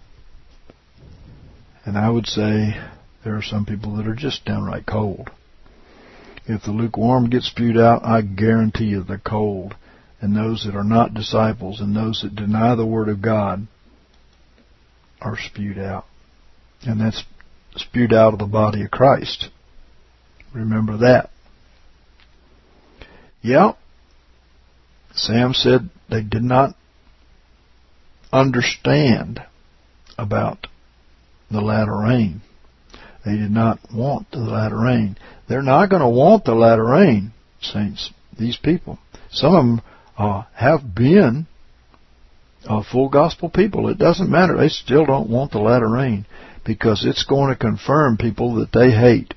And I would say there are some people that are just downright cold. If the lukewarm gets spewed out, I guarantee you the cold, and those that are not disciples and those that deny the Word of God are spewed out. And that's spewed out of the body of Christ. Remember that. Yeah, Sam said they did not understand about the latter rain. They did not want the latter rain. They're not going to want the latter rain, saints, these people. Some of them have been full gospel people. It doesn't matter. They still don't want the latter rain because it's going to confirm people that they hate.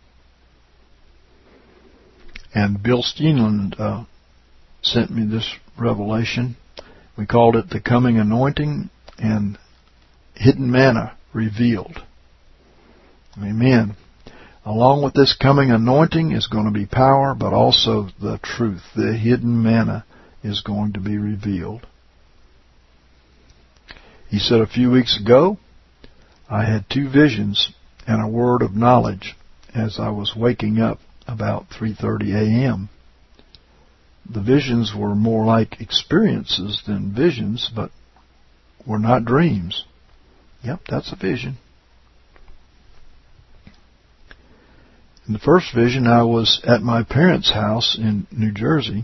And Bill Steenland sent me this revelation. We called it the coming anointing and hidden manna revealed. Amen. Along with this coming anointing is going to be power, but also the truth. The hidden manna is going to be revealed. He said a few weeks ago, I had 2 visions and a word of knowledge as I was waking up about 3:30 a.m. The visions were more like experiences than visions, but were not dreams. Yep, that's a vision. In the first vision, I was at my parents' house in New Jersey.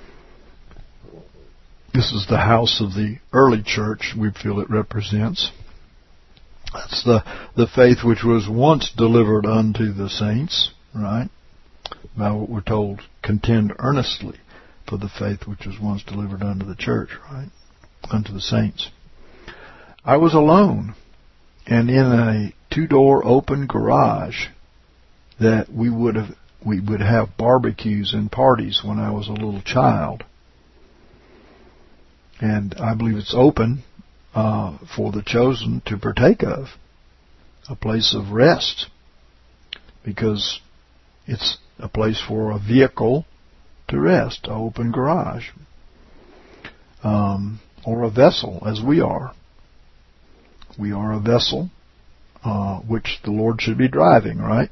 This is the house of the early church we feel it represents. That's the faith which was once delivered unto the saints, right? By what we're told, contend earnestly for the faith which was once delivered unto the church, right? Unto the saints. I was alone, and in a 2-door open garage that we would have barbecues and parties when I was a little child. And I believe it's open for the chosen to partake of. A place of rest. Because it's a place for a vehicle to rest. An open garage. Or a vessel, as we are. We are a vessel which the Lord should be driving, right?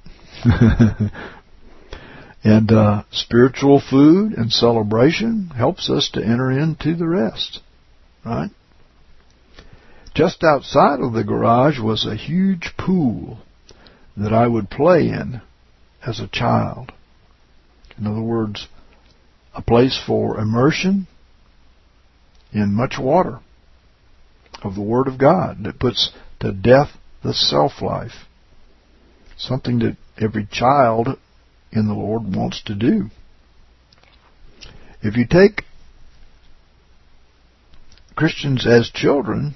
And spiritual food and celebration helps us to enter into the rest, right? Just outside of the garage was a huge pool that I would play in as a child. In other words, a place for immersion in much water. of the Word of God that puts to death the self-life. Something that every child in the Lord wants to do. If you take Christians as children,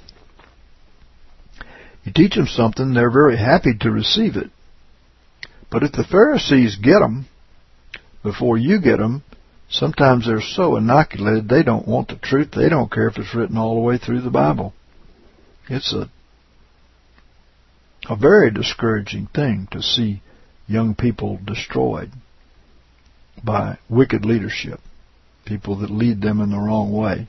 you teach them something, they're very happy to receive it. But if the Pharisees get them before you get them, sometimes they're so inoculated they don't want the truth. They don't care if it's written all the way through the Bible. It's a very discouraging thing to see young people destroyed by wicked leadership, people that lead them in the wrong way.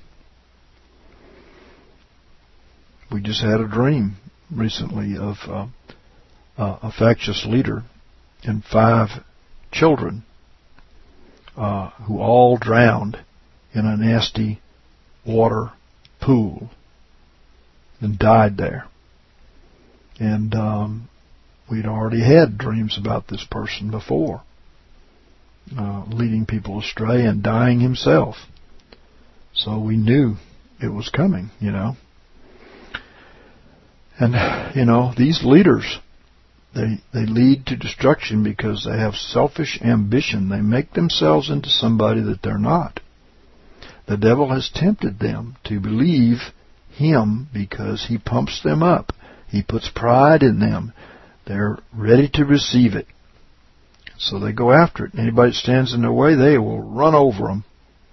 We just had a dream recently of a factious leader and 5 children who all drowned in a nasty water pool and died there. And we'd already had dreams about this person before, leading people astray and dying himself. So we knew it was coming, And, these leaders, they lead to destruction because they have selfish ambition. They make themselves into somebody that they're not. The devil has tempted them to believe him because he pumps them up. He puts pride in them. They're ready to receive it. So they go after it. Anybody that stands in their way, they will run over them.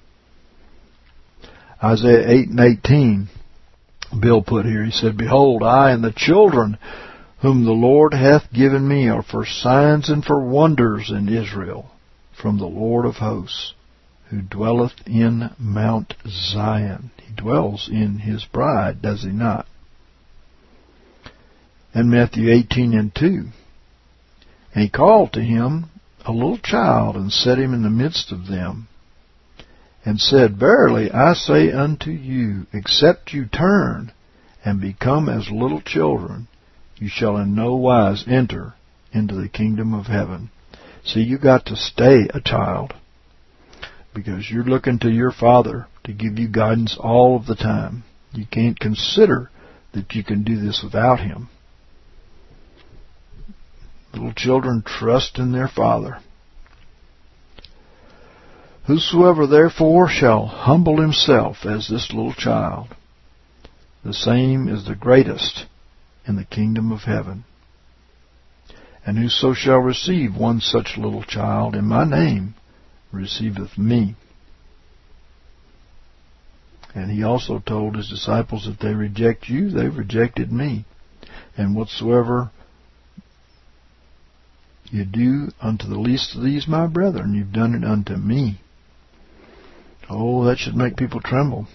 Isaiah 8:18, Bill put here, he said, "Behold, I and the children whom the Lord hath given me are for signs and for wonders in Israel, from the Lord of hosts, who dwelleth in Mount Zion." He dwells in his bride, does he not? And Matthew 18:2, "And he called to him a little child, and set him in the midst of them, and said, Verily I say unto you, except you turn and become as little children, you shall in no wise enter into the kingdom of heaven." See, you got to stay a child, because you're looking to your Father to give you guidance all of the time. You can't consider that you can do this without Him. Little children trust in their Father. "Whosoever therefore shall humble himself as this little child, the same is the greatest in the kingdom of heaven. And whoso shall receive one such little child in my name receiveth me." And he also told his disciples, "If they reject you, they've rejected me. And whatsoever you do unto the least of these my brethren, you've done it unto me." Oh, that should make people tremble.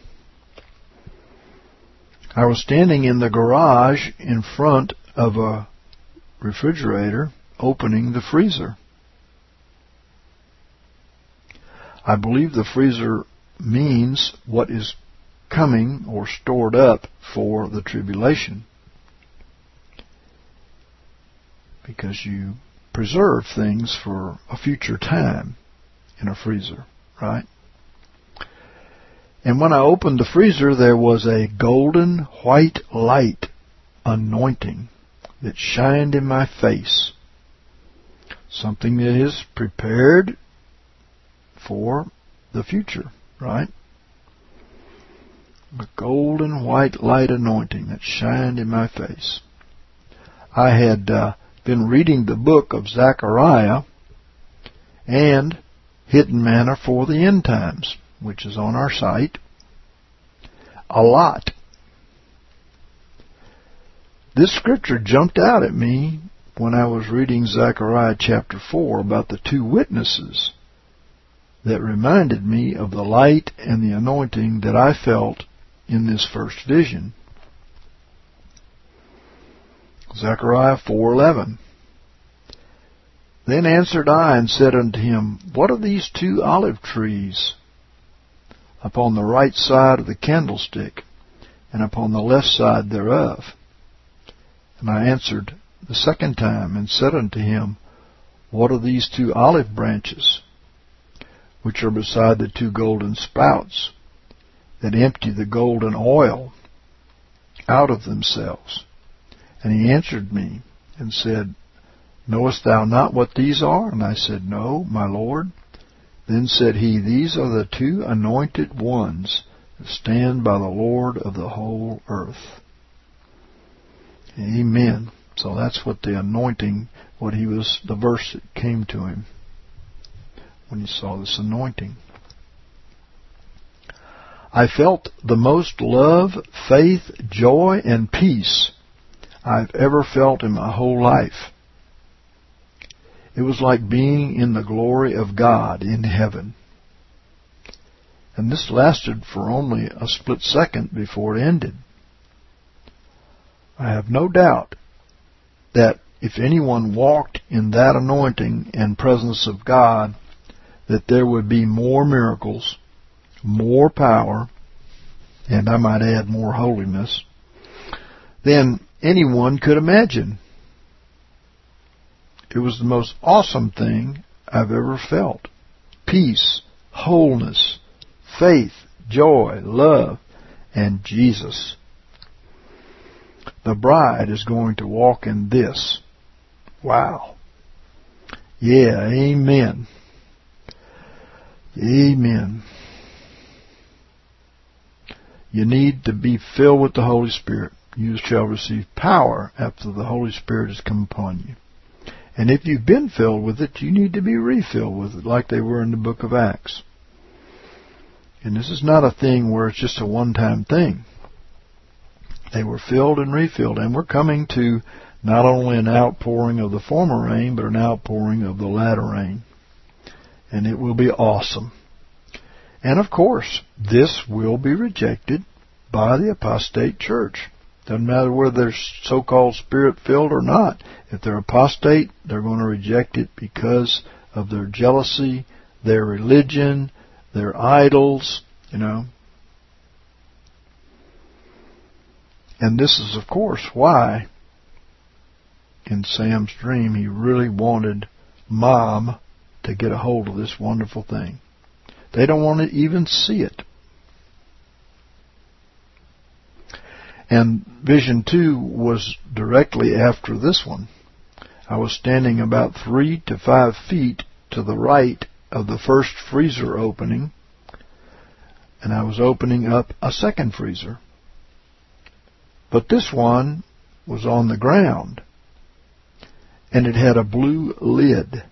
I was standing in the garage in front of a refrigerator opening the freezer. I believe the freezer means what is coming or stored up for the tribulation, because you preserve things for a future time in a freezer, right? And when I opened the freezer, there was a golden white light anointing that shined in my face. Something that is prepared for the future, right? A golden white light anointing that shined in my face. I had been reading the book of Zechariah and Hidden Manna for the End Times, which is on our site, a lot. This scripture jumped out at me when I was reading Zechariah chapter 4 about the 2 witnesses that reminded me of the light and the anointing that I felt in this first vision. Zechariah 4:11. "Then answered I and said unto him, What are these 2 olive trees upon the right side of the candlestick, and upon the left side thereof? And I answered the second time and said unto him, What are these 2 olive branches, which are beside the 2 golden spouts, that empty the golden oil out of themselves. And he answered me and said, Knowest thou not what these are? And I said, No, my Lord. Then said he, These are the 2 anointed ones that stand by the Lord of the whole earth. Amen. So that's what the anointing, the verse that came to him when he saw this anointing. I felt the most love, faith, joy, and peace I've ever felt in my whole life. It was like being in the glory of God in heaven. And this lasted for only a split second before it ended. I have no doubt that if anyone walked in that anointing and presence of God, that there would be more miracles, more power, and I might add more holiness, than anyone could imagine. It was the most awesome thing I've ever felt. Peace, wholeness, faith, joy, love, and Jesus. The bride is going to walk in this. Wow. Yeah, amen. Amen. You need to be filled with the Holy Spirit. You shall receive power after the Holy Spirit has come upon you. And if you've been filled with it, you need to be refilled with it, like they were in the book of Acts. And this is not a thing where it's just a one-time thing. They were filled and refilled, and we're coming to not only an outpouring of the former rain, but an outpouring of the latter rain. And it will be awesome. And of course, this will be rejected by the apostate church. Doesn't matter whether they're so-called Spirit-filled or not. If they're apostate, they're going to reject it because of their jealousy, their religion, their idols, And this is, of course, why in Sam's dream he really wanted Mom to get a hold of this wonderful thing. They don't want to even see it. And vision 2 was directly after this one. I was standing about 3 to 5 feet to the right of the first freezer opening, and I was opening up a second freezer. But this one was on the ground, and it had a blue lid.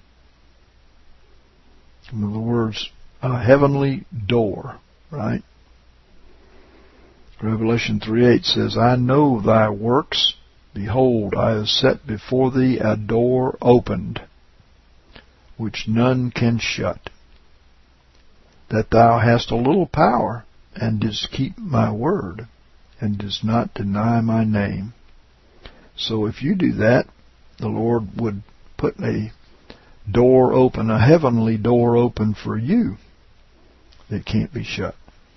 In other words, a heavenly door, right? Revelation 3:8 says, I know thy works. Behold, I have set before thee a door opened, which none can shut. That thou hast a little power, and didst keep my word, and didst not deny my name. So if you do that, the Lord would put a door open, a heavenly door open for you that can't be shut.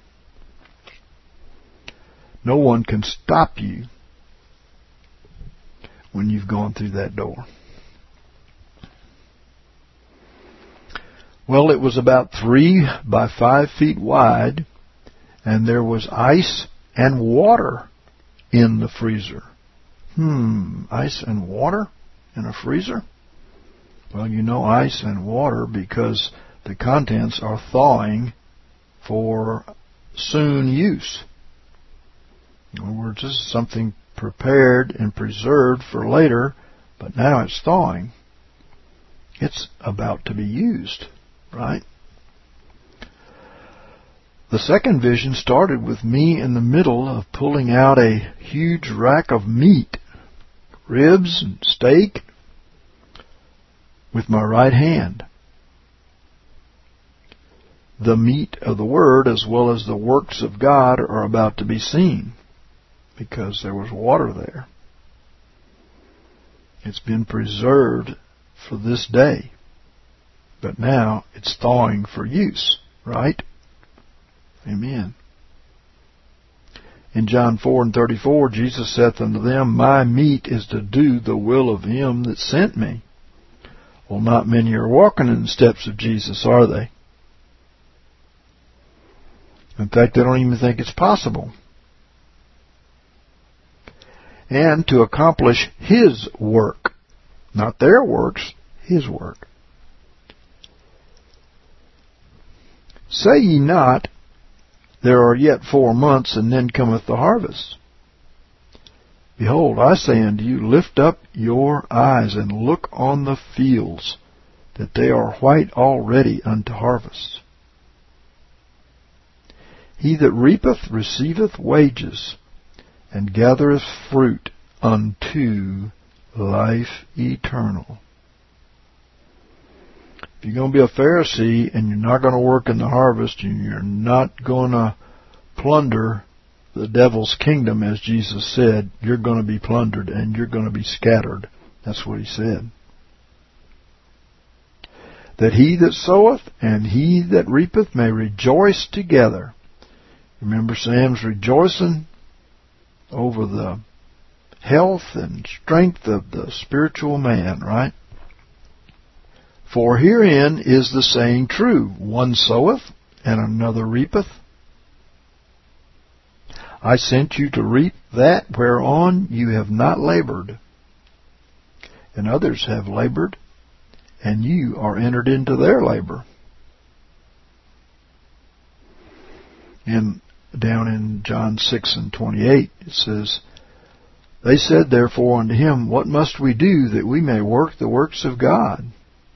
No one can stop you when you've gone through that door. Well, it was about 3 by 5 feet wide, and there was ice and water in the freezer. Ice and water in a freezer? Well, ice and water because the contents are thawing for soon use. In other words, this is something prepared and preserved for later, but now it's thawing. It's about to be used, right? The second vision started with me in the middle of pulling out a huge rack of meat, ribs and steak, with my right hand. The meat of the Word as well as the works of God are about to be seen, because there was water there. It's been preserved for this day, but now it's thawing for use, right? Amen. In John 4:34, Jesus saith unto them, My meat is to do the will of him that sent me. Well, not many are walking in the steps of Jesus, are they? In fact, they don't even think it's possible. and to accomplish His work. Not their works, His work. Say ye not, there are yet 4 months, and then cometh the harvest. Behold, I say unto you, lift up your eyes, and look on the fields, that they are white already unto harvest. He that reapeth receiveth wages, and gathereth fruit unto life eternal. If you're going to be a Pharisee and you're not going to work in the harvest and you're not going to plunder the devil's kingdom, as Jesus said, you're going to be plundered and you're going to be scattered. That's what He said. That he that soweth and he that reapeth may rejoice together. Remember, Sam's rejoicing over the health and strength of the spiritual man, right? For herein is the saying true, one soweth and another reapeth. I sent you to reap that whereon you have not labored, and others have labored, and you are entered into their labor. And down in John 6:28, it says, They said therefore unto him, What must we do that we may work the works of God?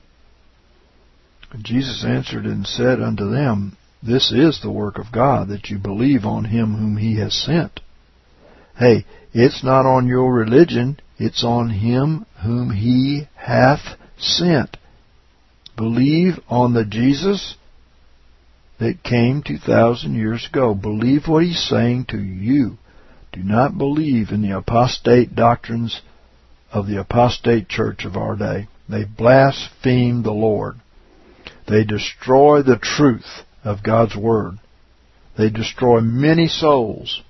And Jesus answered and said unto them, This is the work of God, that you believe on Him whom He has sent. Hey, it's not on your religion, it's on Him whom He hath sent. Believe on the Jesus that came 2,000 years ago. Believe what He's saying to you. Do not believe in the apostate doctrines of the apostate church of our day. They blaspheme the Lord. They destroy the truth of God's Word. They destroy many souls.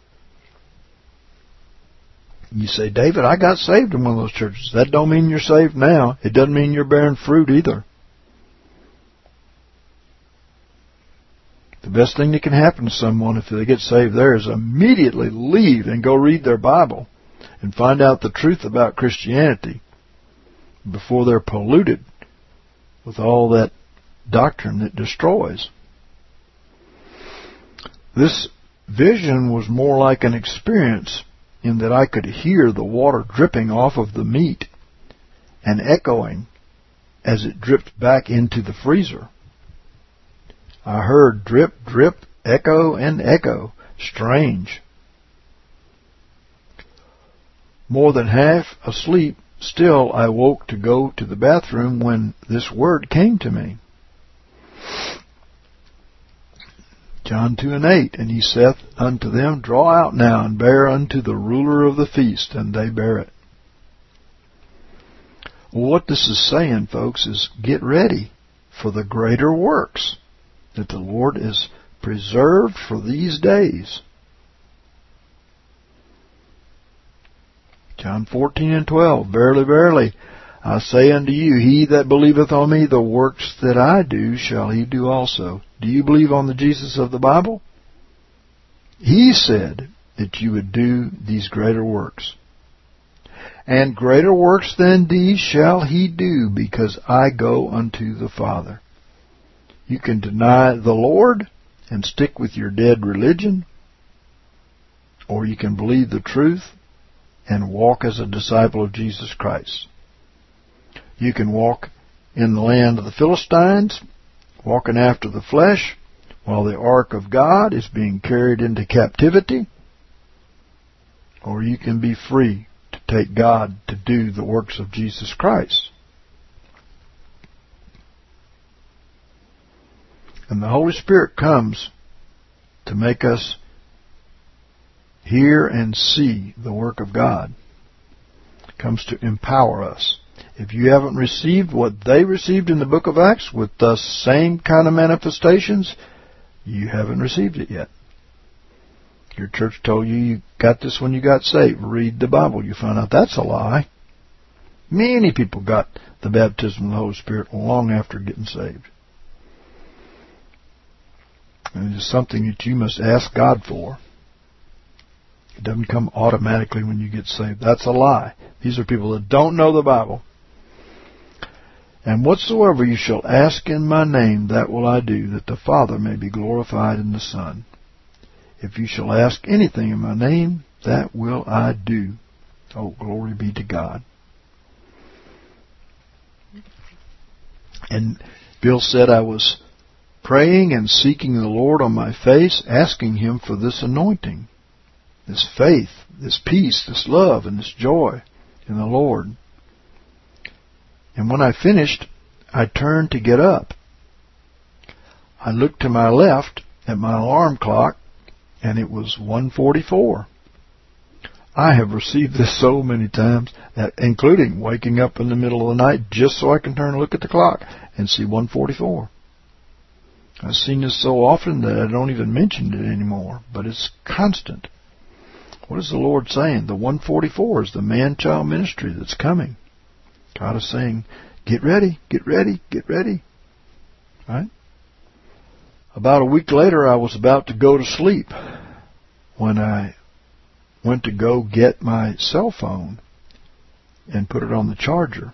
You say, David, I got saved in one of those churches. That don't mean you're saved now. It doesn't mean you're bearing fruit either. The best thing that can happen to someone if they get saved there is immediately leave and go read their Bible and find out the truth about Christianity before they're polluted with all that doctrine that destroys. This vision was more like an experience in that I could hear the water dripping off of the meat and echoing as it dripped back into the freezer. I heard drip, drip, echo, and echo. Strange. More than half asleep, still I woke to go to the bathroom when this word came to me. John 2:8, And He saith unto them, Draw out now, and bear unto the ruler of the feast, and they bear it. Well, what this is saying, folks, is get ready for the greater works that the Lord is preserved for these days. John 14:12, Verily, verily, I say unto you, he that believeth on me, the works that I do shall he do also. Do you believe on the Jesus of the Bible? He said that you would do these greater works. And greater works than these shall he do, because I go unto the Father. You can deny the Lord and stick with your dead religion, or you can believe the truth and walk as a disciple of Jesus Christ. You can walk in the land of the Philistines, walking after the flesh, while the ark of God is being carried into captivity, or you can be free to take God to do the works of Jesus Christ. And the Holy Spirit comes to make us hear and see the work of God. It comes to empower us. If you haven't received what they received in the book of Acts with the same kind of manifestations, you haven't received it yet. Your church told you got this when you got saved. Read the Bible. You find out that's a lie. Many people got the baptism of the Holy Spirit long after getting saved. And it is something that you must ask God for. It doesn't come automatically when you get saved. That's a lie. These are people that don't know the Bible. And whatsoever you shall ask in my name, that will I do, that the Father may be glorified in the Son. If you shall ask anything in my name, that will I do. Oh, glory be to God. And Bill said, I was praying and seeking the Lord on my face, asking Him for this anointing, this faith, this peace, this love, and this joy in the Lord. And when I finished, I turned to get up. I looked to my left at my alarm clock, and it was 1:44. I have received this so many times, that including waking up in the middle of the night just so I can turn and look at the clock and see 1:44. I've seen this so often that I don't even mention it anymore, but it's constant. What is the Lord saying? The 1:44 is the man-child ministry that's coming. God is saying, get ready, get ready, get ready. Right? About a week later, I was about to go to sleep when I went to go get my cell phone and put it on the charger.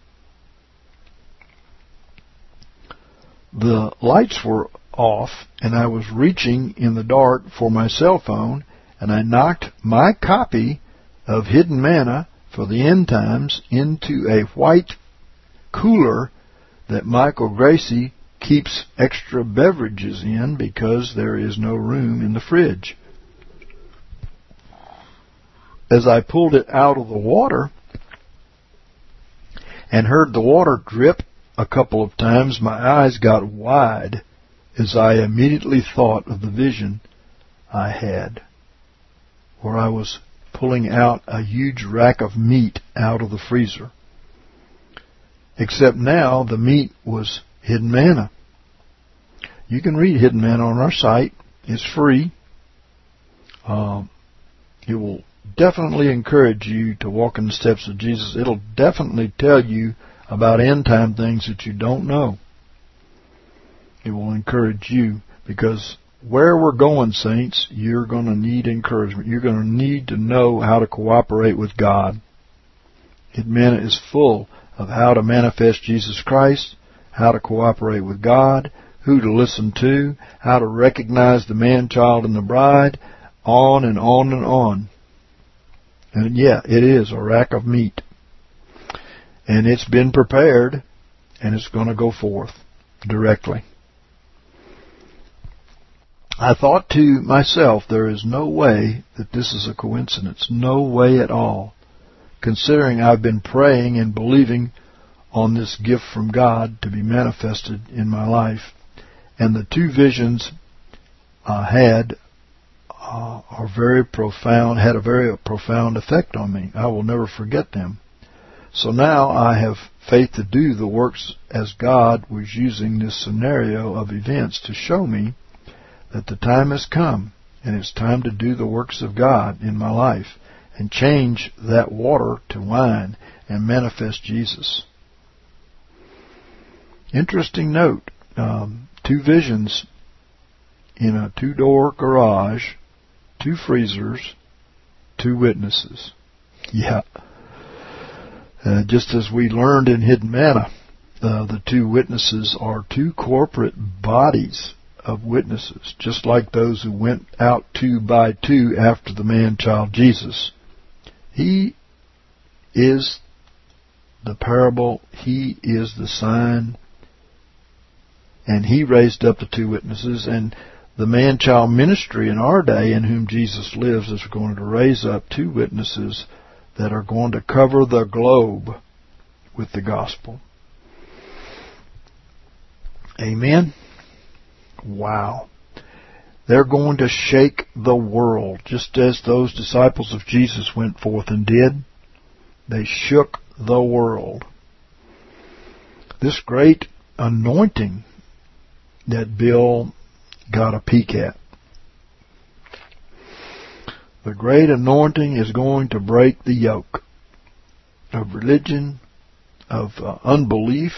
The lights were off, and I was reaching in the dark for my cell phone, and I knocked my copy of Hidden Manna for the End Times into a white cooler that Michael Gracie keeps extra beverages in because there is no room in the fridge. As I pulled it out of the water and heard the water drip a couple of times, my eyes got wide as I immediately thought of the vision I had, where I was pulling out a huge rack of meat out of the freezer. Except now the meat was Hidden Manna. You can read Hidden Manna on our site. It's free. It will definitely encourage you to walk in the steps of Jesus. It'll definitely tell you about end-time things that you don't know. It will encourage you, because where we're going, saints, you're going to need encouragement. You're going to need to know how to cooperate with God. Hidden Manna is full of how to manifest Jesus Christ, how to cooperate with God, who to listen to, how to recognize the man-child and the bride, on and on and on. And yeah, it is a rack of meat. And it's been prepared, and it's going to go forth directly. I thought to myself, there is no way that this is a coincidence. No way at all. Considering I've been praying and believing on this gift from God to be manifested in my life. And the two visions I had are very profound, had a very profound effect on me. I will never forget them. So now I have faith to do the works as God was using this scenario of events to show me that the time has come, and it's time to do the works of God in my life and change that water to wine and manifest Jesus. Interesting note, two visions in a two-door garage, two freezers, two witnesses. Yeah. Just as we learned in Hidden Manna, the two witnesses are two corporate bodies of witnesses, just like those who went out two by two after the man-child Jesus. He is the parable, He is the sign, and He raised up the two witnesses, and the man-child ministry in our day, in whom Jesus lives, is going to raise up two witnesses that are going to cover the globe with the gospel. Amen? Wow. They're going to shake the world, just as those disciples of Jesus went forth and did. They shook the world. This great anointing that Bill got a peek at. The great anointing is going to break the yoke of religion, of unbelief,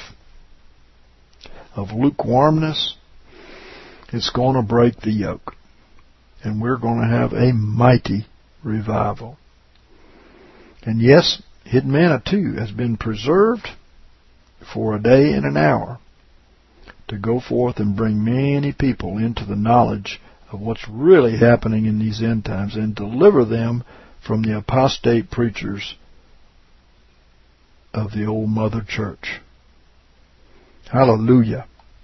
of lukewarmness. It's going to break the yoke. And we're going to have a mighty revival. And yes, hidden manna too has been preserved for a day and an hour to go forth and bring many people into the knowledge of what's really happening in these end times and deliver them from the apostate preachers of the old mother church. Hallelujah.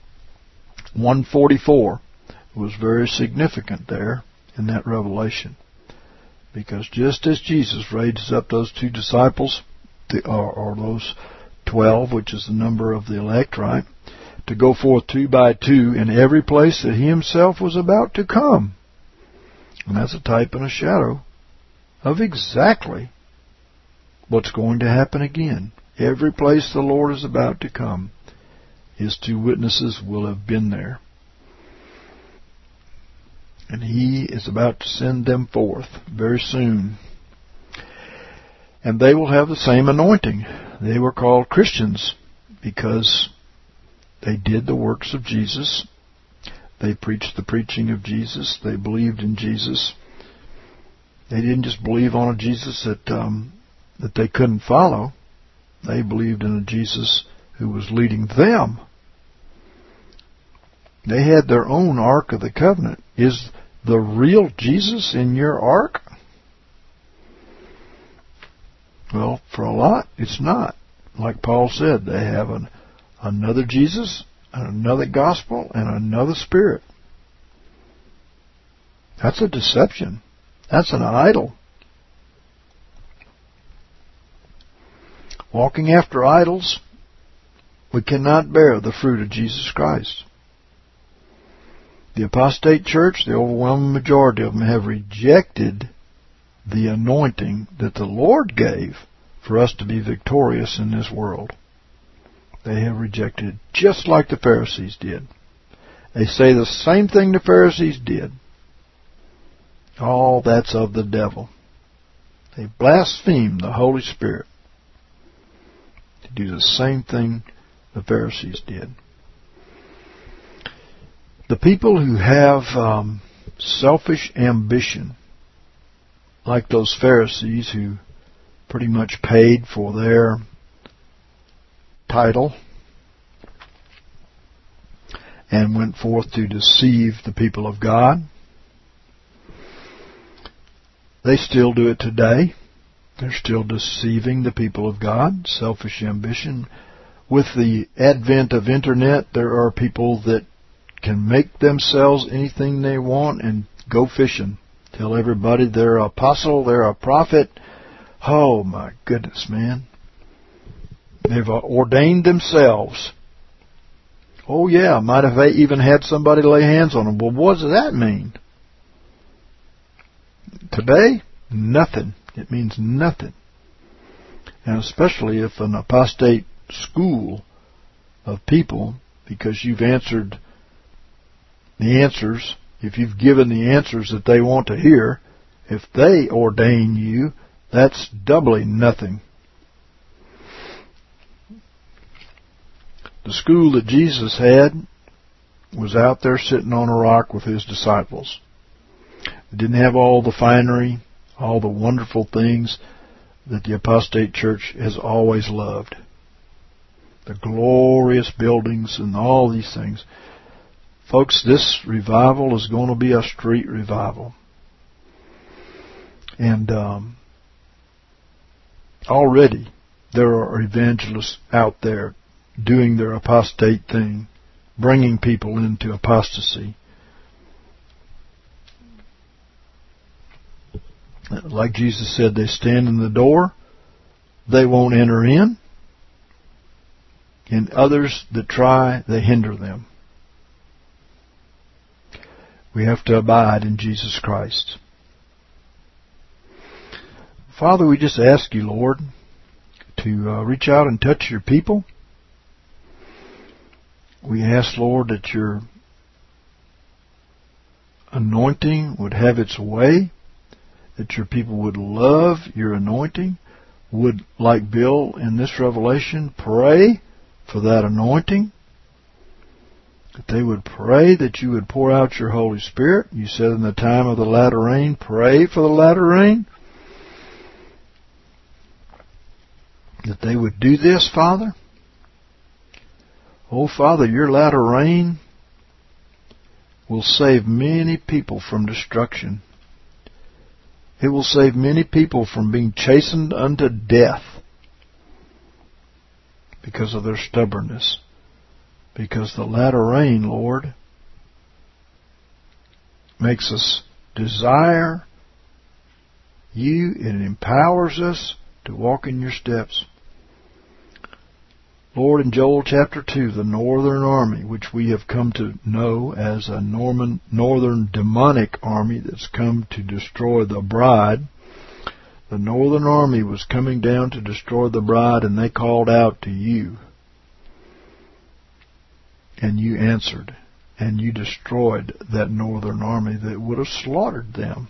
144 was very significant there in that revelation, because just as Jesus raises up those two disciples, or those 12, which is the number of the elect, right, to go forth 2 by 2 in every place that he himself was about to come. And that's a type and a shadow of exactly what's going to happen again. Every place the Lord is about to come, his 2 witnesses will have been there. And he is about to send them forth very soon. And they will have the same anointing. They were called Christians because they did the works of Jesus. They preached the preaching of Jesus. They believed in Jesus. They didn't just believe on a Jesus that they couldn't follow. They believed in a Jesus who was leading them. They had their own Ark of the Covenant. Is the real Jesus in your ark? Well, for a lot, it's not. Like Paul said, they have another Jesus, another gospel, and another spirit. That's a deception. That's an idol. Walking after idols, we cannot bear the fruit of Jesus Christ. The apostate church, the overwhelming majority of them, have rejected the anointing that the Lord gave for us to be victorious in this world. They have rejected it, just like the Pharisees did. They say the same thing the Pharisees did. All that's of the devil. They blaspheme the Holy Spirit. They do the same thing the Pharisees did. The people who have selfish ambition, like those Pharisees who pretty much paid for their title and went forth to deceive the people of God, they still do it today. They're still deceiving the people of God. Selfish ambition. With the advent of internet, there are people that can make themselves anything they want and go fishing. Tell everybody they're an apostle, they're a prophet. Oh my goodness, man. They've ordained themselves. Oh yeah, might have even had somebody lay hands on them. Well, what does that mean? Today, nothing. It means nothing. And especially if an apostate school of people, because you've answered the answers, if you've given the answers that they want to hear, if they ordain you, that's doubly nothing. The school that Jesus had was out there sitting on a rock with his disciples. It didn't have all the finery, all the wonderful things that the apostate church has always loved. The glorious buildings and all these things. Folks, this revival is going to be a street revival. And already there are evangelists out there doing their apostate thing, bringing people into apostasy. Like Jesus said, they stand in the door, they won't enter in, and others that try, they hinder them. We have to abide in Jesus Christ. Father, we just ask you, Lord, to reach out and touch your people. We ask, Lord, that your anointing would have its way, that your people would love your anointing, would, like Bill in this revelation, pray for that anointing, that they would pray that you would pour out your Holy Spirit. You said in the time of the latter rain, pray for the latter rain. That they would do this, Father. Oh, Father, your latter rain will save many people from destruction. It will save many people from being chastened unto death because of their stubbornness. Because the latter rain, Lord, makes us desire you, and it empowers us to walk in your steps. Lord, in Joel chapter 2, the northern army, which we have come to know as a northern demonic army that's come to destroy the bride, the northern army was coming down to destroy the bride, and they called out to you. And you answered, and you destroyed that northern army that would have slaughtered them.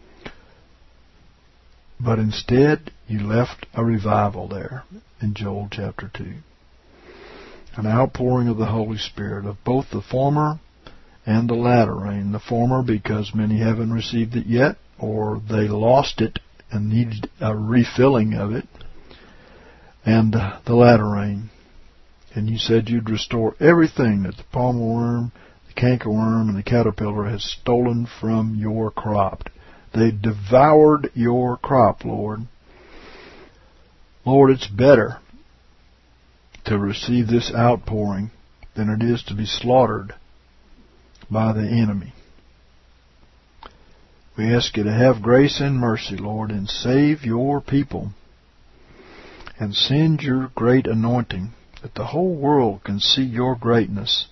But instead, you left a revival there in Joel chapter 2. An outpouring of the Holy Spirit of both the former and the latter rain. The former because many haven't received it yet, or they lost it and needed a refilling of it. And the latter rain. And you said you'd restore everything that the palmer worm, the cankerworm, and the caterpillar has stolen from your crop. They devoured your crop, Lord. Lord, it's better to receive this outpouring than it is to be slaughtered by the enemy. We ask you to have grace and mercy, Lord, and save your people. And send your great anointing that the whole world can see your greatness.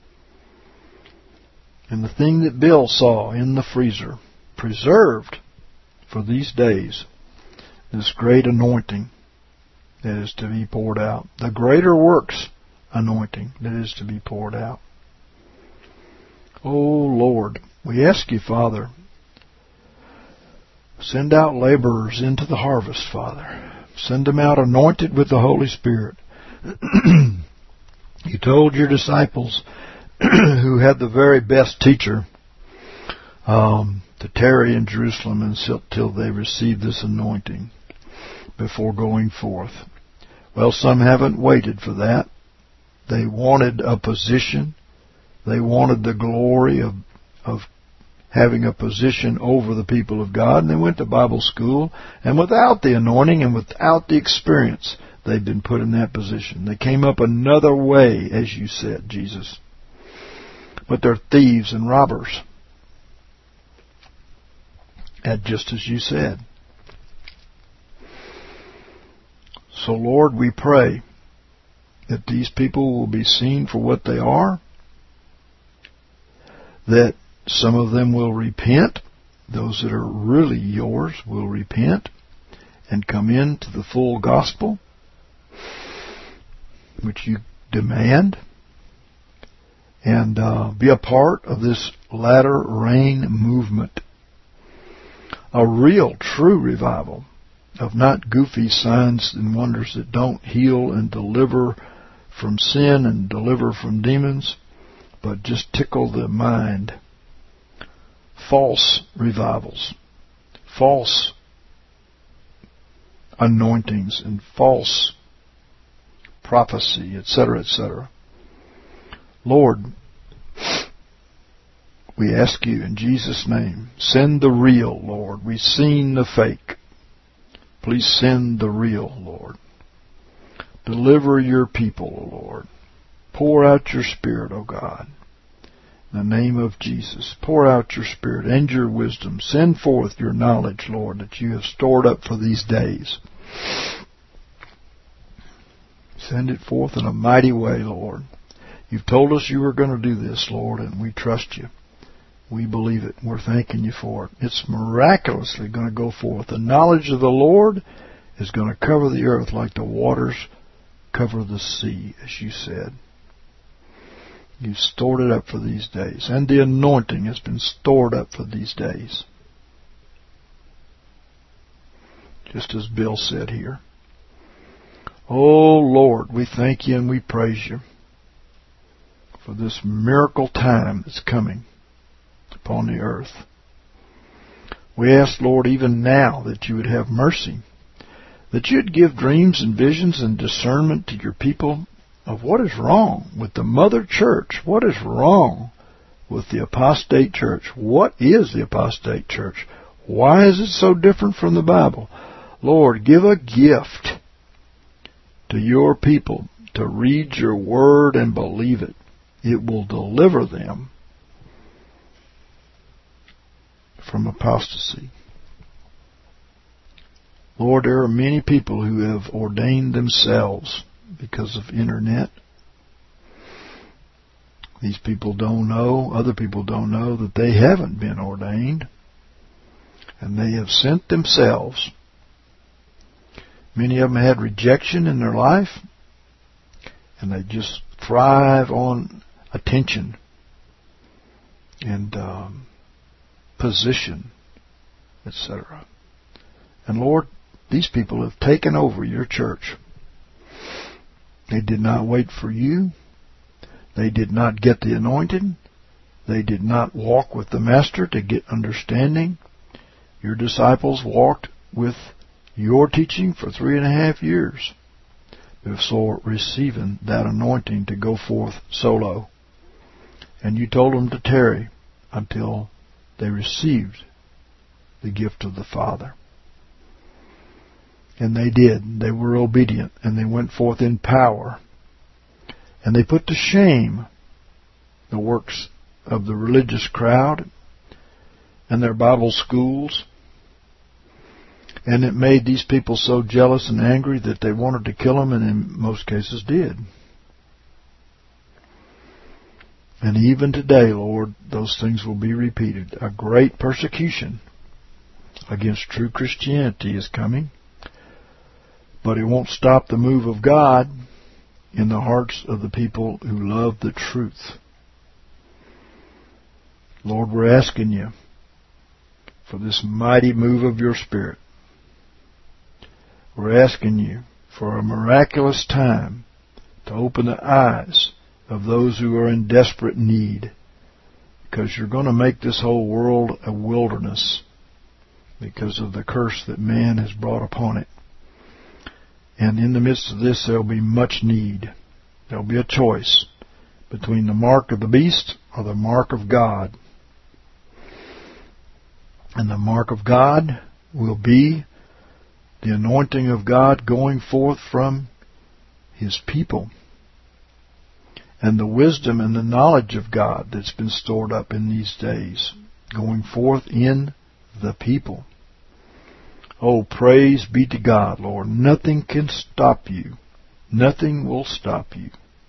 And the thing that Bill saw in the freezer, preserved for these days, this great anointing that is to be poured out. The greater works anointing that is to be poured out. Oh, Lord, we ask you, Father, send out laborers into the harvest, Father. Send them out anointed with the Holy Spirit. You told your disciples who had the very best teacher to tarry in Jerusalem until they receive this anointing before going forth. Well, some haven't waited for that. They wanted a position. They wanted the glory of having a position over the people of God, and they went to Bible school, and without the anointing and without the experience, they've been put in that position. They came up another way, as you said, Jesus. But they're thieves and robbers. And just as you said. So, Lord, we pray that these people will be seen for what they are, that some of them will repent, those that are really yours will repent and come into the full gospel, which you demand, and be a part of this latter rain movement. A real, true revival of not goofy signs and wonders that don't heal and deliver from sin and deliver from demons, but just tickle the mind. False revivals, false anointings, and false prophecy, etc., etc. Lord, we ask you in Jesus' name, send the real, Lord. We've seen the fake. Please send the real, Lord. Deliver your people, O Lord. Pour out your Spirit, O God. In the name of Jesus, pour out your Spirit and your wisdom. Send forth your knowledge, Lord, that you have stored up for these days. Send it forth in a mighty way, Lord. You've told us you were going to do this, Lord, and we trust you. We believe it. We're thanking you for it. It's miraculously going to go forth. The knowledge of the Lord is going to cover the earth like the waters cover the sea, as you said. You've stored it up for these days. And the anointing has been stored up for these days. Just as Bill said here. Oh, Lord, we thank you and we praise you for this miracle time that's coming upon the earth. We ask, Lord, even now that you would have mercy, that you'd give dreams and visions and discernment to your people of what is wrong with the mother church, what is wrong with the apostate church. What is the apostate church? Why is it so different from the Bible? Lord, give a gift to your people to read your word and believe it. It will deliver them from apostasy. Lord, there are many people who have ordained themselves because of internet. These people don't know, other people don't know that they haven't been ordained, and they have sent themselves. Many of them had rejection in their life, and they just thrive on attention and position, etc. And Lord, these people have taken over your church. They did not wait for you. They did not get the anointing. They did not walk with the Master to get understanding. Your disciples walked with your teaching for 3.5 years before receiving that anointing to go forth solo. And you told them to tarry until they received the gift of the Father. And they did. They were obedient, and they went forth in power. And they put to shame the works of the religious crowd and their Bible schools. And it made these people so jealous and angry that they wanted to kill them, and in most cases did. And even today, Lord, those things will be repeated. A great persecution against true Christianity is coming. But it won't stop the move of God in the hearts of the people who love the truth. Lord, we're asking you for this mighty move of your Spirit. We're asking you for a miraculous time to open the eyes of those who are in desperate need, because you're going to make this whole world a wilderness because of the curse that man has brought upon it. And in the midst of this, there will be much need. There will be a choice between the mark of the beast or the mark of God. And the mark of God will be the anointing of God going forth from His people, and the wisdom and the knowledge of God that's been stored up in these days going forth in the people. Oh, praise be to God, Lord. Nothing can stop you. Nothing will stop you.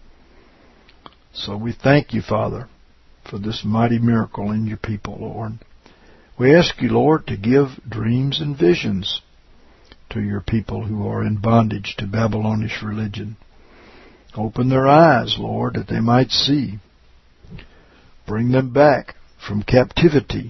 So we thank you, Father, for this mighty miracle in your people, Lord. We ask you, Lord, to give dreams and visions to your people who are in bondage to Babylonish religion. Open their eyes, Lord, that they might see. Bring them back from captivity.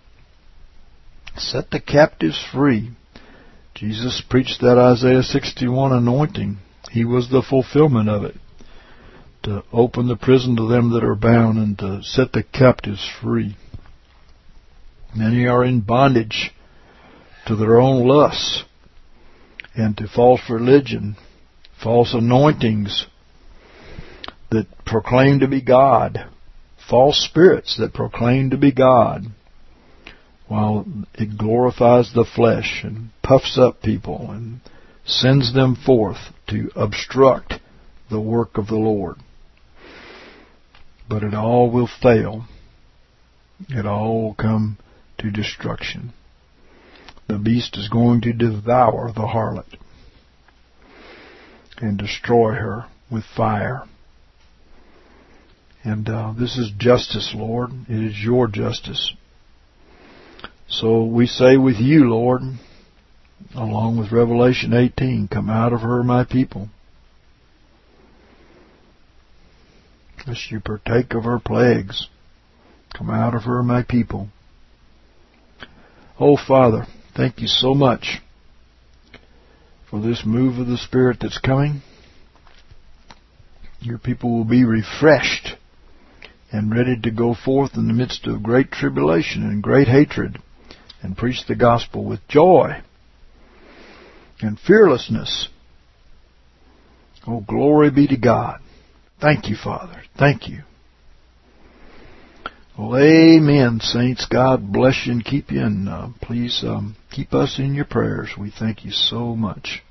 Set the captives free. Jesus preached that Isaiah 61 anointing. He was the fulfillment of it, to open the prison to them that are bound and to set the captives free. Many are in bondage to their own lusts and to false religion, false anointings that proclaim to be God, false spirits that proclaim to be God, while it glorifies the flesh and puffs up people and sends them forth to obstruct the work of the Lord. But it all will fail. It all will come to destruction. The beast is going to devour the harlot and destroy her with fire. And this is justice, Lord. It is your justice. So we say with you, Lord, along with Revelation 18, come out of her, my people, lest you partake of her plagues. Come out of her, my people. Oh, Father, thank you so much for this move of the Spirit that's coming. Your people will be refreshed and ready to go forth in the midst of great tribulation and great hatred and preach the gospel with joy and fearlessness. Oh, glory be to God. Thank you, Father. Thank you. Well, amen, saints. God bless you and keep you, and please keep us in your prayers. We thank you so much.